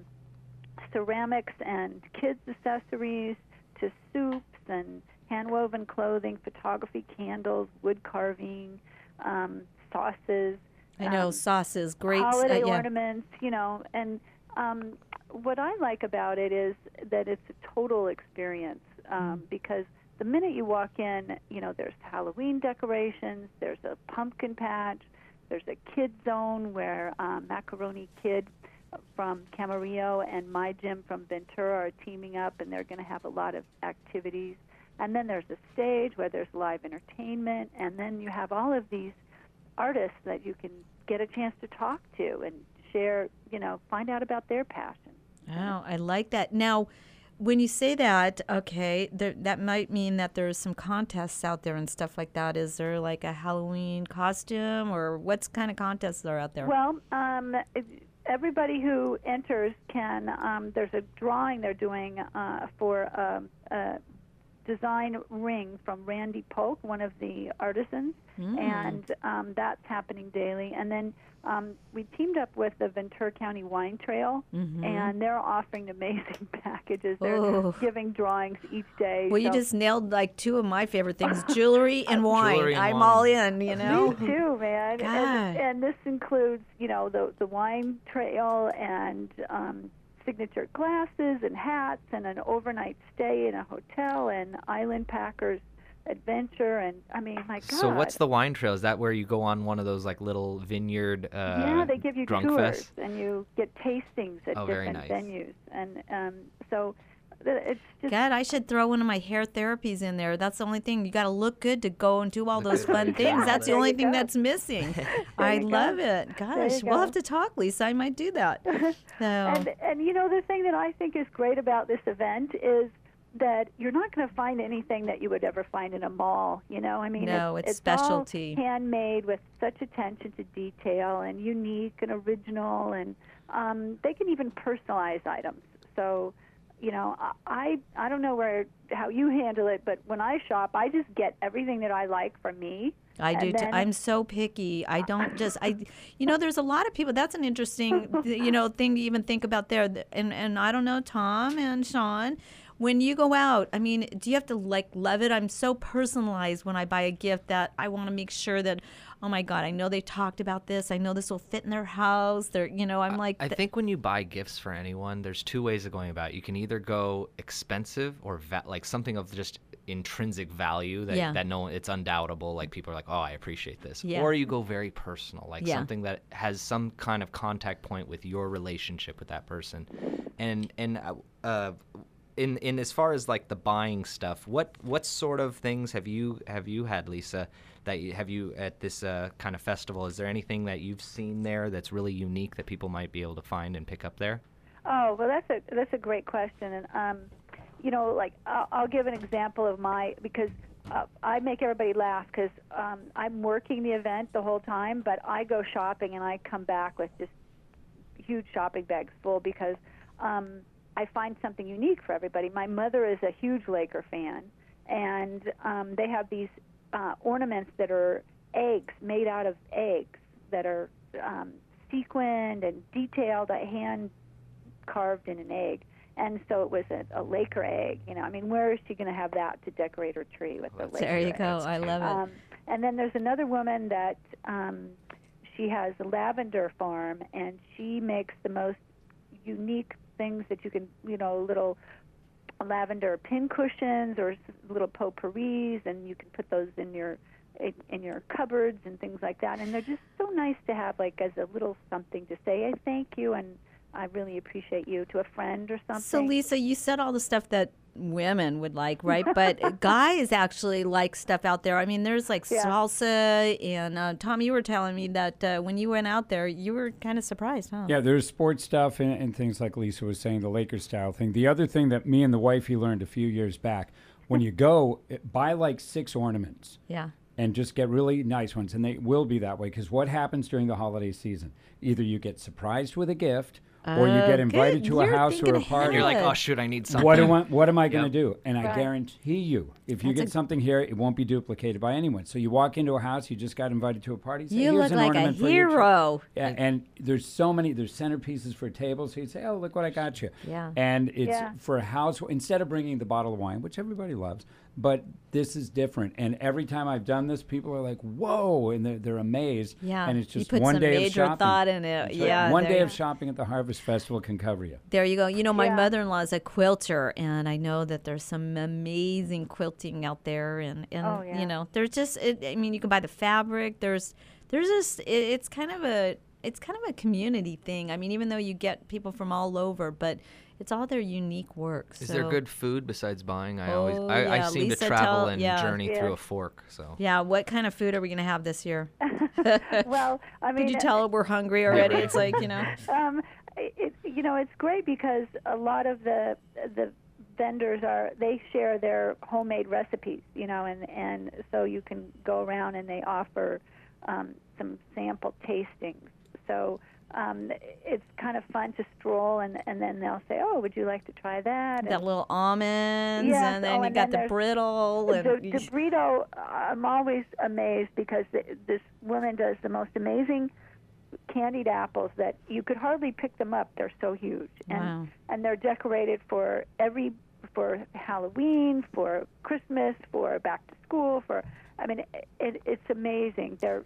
ceramics and kids' accessories to soups and hand-woven clothing, photography, candles, wood carving, um, sauces. I know um, sauces, grapes. holiday uh, yeah. ornaments, you know, and um, what I like about it is that it's a total experience um, Mm. because the minute you walk in, you know, there's Halloween decorations, there's a pumpkin patch, there's a kid zone where um, Macaroni Kid from Camarillo and My Gym from Ventura are teaming up, and they're going to have a lot of activities. And then there's a stage where there's live entertainment, and then you have all of these artists that you can get a chance to talk to and share, you know, find out about their passion. Oh, I like that. Now, when you say that, okay, there, that might mean that there's some contests out there and stuff like that. Is there like a Halloween costume, or what kind of contests are out there? Well, um, it, everybody who enters can, um, there's a drawing they're doing uh, for um, a design ring from Randy Polk, one of the artisans, Mm. and um, that's happening daily. And then um, we teamed up with the Ventura County Wine Trail, Mhm. and they're offering amazing packages. They're Oh. giving drawings each day. Well, you so- just nailed like two of my favorite things, jewelry and wine. Jewelry and I'm wine. all in, you know. Me too, man. God. And, and this includes, you know, the the wine trail and um, signature glasses and hats and an overnight stay in a hotel and Island Packers adventure. And I mean, my God. So what's the wine trail? Is that where you go on one of those like little vineyard uh, yeah, they give you drunk tours fest? and you get tastings at Oh, very different nice. venues. And um, so it's just God, I should throw one of my hair therapies in there. That's the only thing. You got to look good to go and do all those fun things. That's the There only you thing go. that's missing. I you go. love it. There Gosh, you we'll go. have to talk, Lisa. I might do that. So, And and you know the thing that I think is great about this event is that you're not going to find anything that you would ever find in a mall. You know, I mean, No, it's, it's it's all specialty. handmade with such attention to detail and unique and original, and um, they can even personalize items. So, you know, I I don't know where how you handle it, but when I shop, I just get everything that I like for me. I do. And Too. then- I'm so picky. I don't just. I, you know, there's a lot of people. That's an interesting, you know, thing to even think about there. And and I don't know, Tom and Sean, when you go out, I mean, do you have to like love it? I'm so personalized when I buy a gift that I want to make sure that, oh my God, I know they talked about this. I know this will fit in their house. They're, you know, I'm like. I th- think when you buy gifts for anyone, there's two ways of going about it. You can either go expensive or va- like something of just intrinsic value that, Yeah. that no it's undoubtable, like people are like, oh, I appreciate this. Yeah. Or you go very personal, like Yeah. something that has some kind of contact point with your relationship with that person. And and uh, uh in in as far as like the buying stuff, what what sort of things have you have you had, Lisa, that you, have you at this uh, kind of festival? Is there anything that you've seen there that's really unique that people might be able to find and pick up there? Oh, well, that's a that's a great question, and um, you know, like I'll, I'll give an example of my because uh, I make everybody laugh because um, I'm working the event the whole time, but I go shopping and I come back with just huge shopping bags full because um, I find something unique for everybody. My mother is a huge Laker fan, and um, they have these uh, ornaments that are eggs made out of eggs that are um, sequined and detailed, hand carved in an egg. And so it was a, a Laker egg. You know, I mean, where is she going to have that to decorate her tree with the Laker There you egg? go. I love it. Um, and then there's another woman that um, she has a lavender farm, and she makes the most unique things that you can, you know, little lavender pin cushions or s- little potpourris, and you can put those in your in, in your cupboards and things like that. And they're just so nice to have, like, as a little something to say, hey, thank you, and I really appreciate you, to a friend or something. So, Lisa, you said all the stuff that women would like, right? But guys actually like stuff out there. I mean, there's like Yeah. salsa, and uh, Tom, you were telling me that uh, when you went out there, you were kind of surprised, huh? Yeah, there's sports stuff and, and things like Lisa was saying, the Lakers style thing. The other thing that me and the wifey learned a few years back, when you go, it- buy like six ornaments. Yeah. And just get really nice ones. And they will be that way because what happens during the holiday season? Either you get surprised with a gift or you Oh, get invited good. to a You're house or thinking a party. And you're like, Good. oh, shoot, I need something. What am I, what am I going to Yep. do? And I Right. guarantee you, if you That's get a- something here, it won't be duplicated by anyone. So you walk into a house, you just got invited to a party. Say, You Here's look an like a ornament for your tree." hero. Yeah, and there's so many, there's centerpieces for tables. So you say, oh, look what I got you. Yeah. And it's Yeah. for a house, instead of bringing the bottle of wine, which everybody loves, but this is different. And every time I've done this, people are like, whoa, and they're, they're amazed. Yeah. And it's You just put one some day of major shopping. thought in it. That's right. Yeah, One there day you of shopping at the Harvest Festival can cover you. There you go. You know, my Yeah. mother-in-law is a quilter, and I know that there's some amazing quilting out there. And, and Oh, yeah. you know, there's just, it, I mean, you can buy the fabric. There's, there's just, it, it's kind of a, it's kind of a community thing. I mean, even though you get people from all over, but it's all their unique work. Is so. there good food besides buying? I Oh, always I, I yeah, seem Lisa, to travel tell- and yeah. journey Yeah. through a fork. So Yeah, what kind of food are we going to have this year? Well, I mean, Could you tell we're hungry already? It's like, you know. um, it, you know, it's great because a lot of the the vendors are they share their homemade recipes, you know, and and so you can go around and they offer um, some sample tastings. So um, it's kind of fun to stroll and and then they'll say, oh, would you like to try that? That And little almonds, Yes, and then oh, you and got then the there's brittle. the, And the burrito, I'm always amazed because th- this woman does the most amazing candied apples that you could hardly pick them up. They're so huge, and Wow. and they're decorated for every for Halloween, for Christmas, for back to school. For I mean, it, it's amazing. They're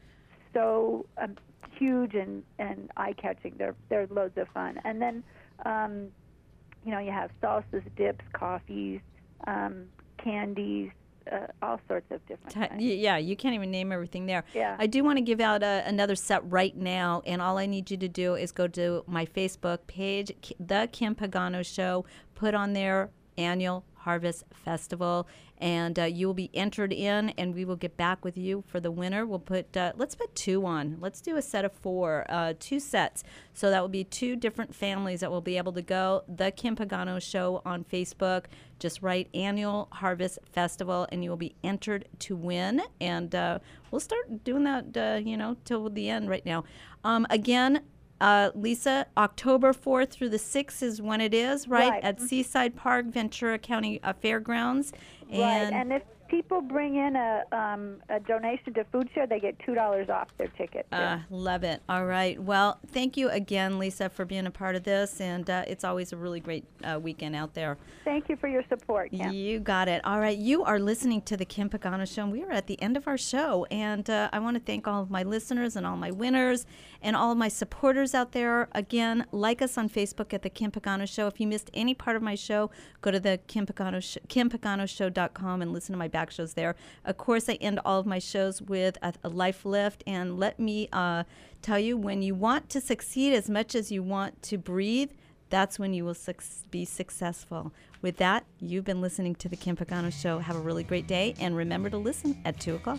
so um, huge and and eye catching. They're they're loads of fun. And then um, you know you have salsas, dips, coffees, um, candies. Uh, all sorts of different Ti- things. y- yeah, you can't even name everything there. Yeah. I do want to give out a, another set right now, and all I need you to do is go to my Facebook page, K- The Kim Pagano Show, put on there annual Harvest Festival, and uh, you will be entered in, and we will get back with you for the winner. We'll put uh, let's put two on. Let's do a set of four, uh, two sets. So that will be two different families that will be able to go. The Kim Pagano Show on Facebook. Just write Annual Harvest Festival, and you will be entered to win. And uh, we'll start doing that, uh, you know, till the end right now. Um, again. Uh, Lisa, October fourth through the sixth is when it is, right? Right. At Seaside Park, Ventura County uh, Fairgrounds. And right, and if people bring in a, um, a donation to Food Share, they get two dollars off their ticket. Uh, love it. All right. Well, thank you again, Lisa, for being a part of this, and uh, it's always a really great uh, weekend out there. Thank you for your support, Kim. You got it. All right. You are listening to the Kim Pagano Show, and we are at the end of our show, and uh, I want to thank all of my listeners and all my winners and all of my supporters out there. Again, like us on Facebook at the Kim Pagano Show. If you missed any part of my show, go to the Kim Pagano sh- kim pagano show dot com and listen to my back shows there. Of course, I end all of my shows with a, a life lift, and let me uh, tell you, when you want to succeed as much as you want to breathe, that's when you will su- be successful. With that, you've been listening to the Kim Pagano Show. Have a really great day, and remember to listen at two o'clock.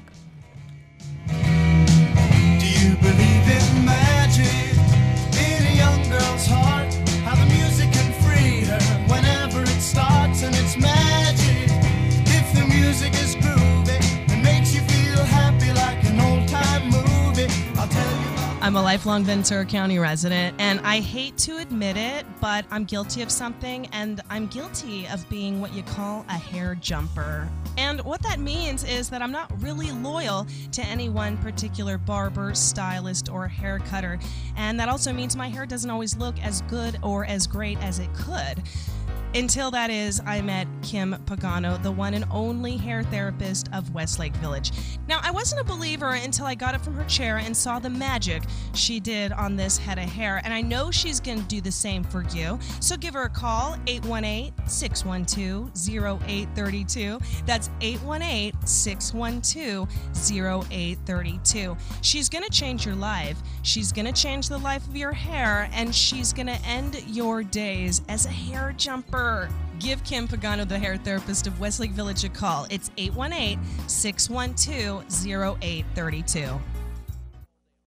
Do you believe in magic in a young girl's heart? How the music can free her whenever it starts, and it's magic. If the music is groovy and makes you feel happy like an old-time movie, I'll tell you. I'm a lifelong Ventura County resident, and I hate to admit it, but I'm guilty of something, and I'm guilty of being what you call a hair jumper. And what that means is that I'm not really loyal to any one particular barber, stylist, or hair cutter. And that also means my hair doesn't always look as good or as great as it could. Until that is, I met Kim Pagano, the one and only hair therapist of Westlake Village. Now, I wasn't a believer until I got up from her chair and saw the magic she did on this head of hair, and I know she's going to do the same for you. So give her a call, eight one eight, six one two, zero eight three two. That's eight one eight, six one two, zero eight three two. She's going to change your life. She's going to change the life of your hair, and she's going to end your days as a hair jumper. Give Kim Pagano, the hair therapist of Westlake Village, a call. It's eight one eight, six one two, zero eight three two.